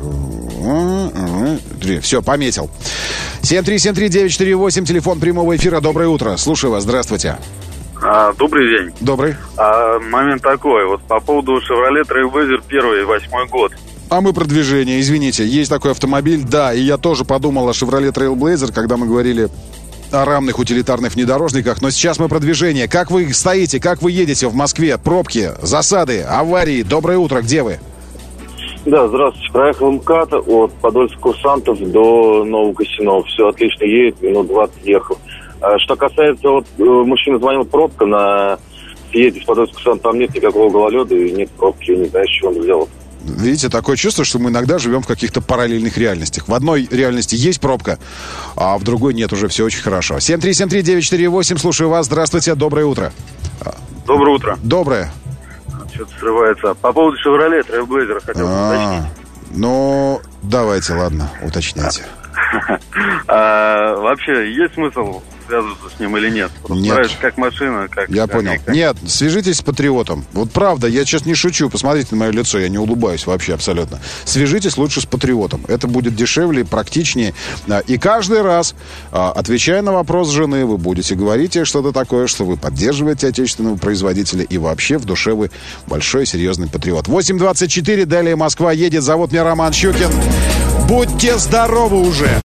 Speaker 2: Все, пометил. семь три семь три девять четыре восемь, телефон прямого эфира. Доброе утро. Слушаю вас. Здравствуйте.
Speaker 16: А, добрый день.
Speaker 2: Добрый.
Speaker 16: А, момент такой. Вот по поводу Chevrolet Trailblazer первый, восьмой год.
Speaker 2: А мы про движение, извините. Есть такой автомобиль, да, и я тоже подумал о Chevrolet Trailblazer, когда мы говорили о рамных утилитарных внедорожниках. Но сейчас мы про движение. Как вы стоите, как вы едете в Москве? Пробки, засады, аварии. Доброе утро. Где вы?
Speaker 17: Да, здравствуйте. Проехал МКАД от Подольских курсантов до Нового Косино. Все отлично едет, минут двадцать ехал. А что касается, вот мужчина звонил, пробка на съезде с Подольских курсантов, там нет никакого гололеда и нет пробки, не знаю, с чего он взял.
Speaker 2: Видите, такое чувство, что мы иногда живем в каких-то параллельных реальностях. В одной реальности есть пробка, а в другой нет, уже все очень хорошо. семь три семь три девять четыре восемь, слушаю вас. Здравствуйте, доброе утро.
Speaker 16: Доброе утро.
Speaker 2: Доброе.
Speaker 16: Что-то срывается. По поводу Chevrolet Trailblazer хотел уточнить.
Speaker 2: Ну, давайте, ладно, уточняйте.
Speaker 16: Вообще, есть смысл связываться с ним или нет?
Speaker 2: Нет.
Speaker 16: Нравится как машина, как...
Speaker 2: Я
Speaker 16: как
Speaker 2: понял.
Speaker 16: как...
Speaker 2: Нет, свяжитесь с Патриотом. Вот правда, я сейчас не шучу. Посмотрите на мое лицо, я не улыбаюсь вообще абсолютно. Свяжитесь лучше с Патриотом. Это будет дешевле, практичнее. И каждый раз, отвечая на вопрос жены, вы будете говорить ей что-то такое, что вы поддерживаете отечественного производителя, и вообще в душе вы большой серьезный патриот. восемь двадцать четыре, далее Москва едет. Зовут меня Роман Щукин. Будьте здоровы уже!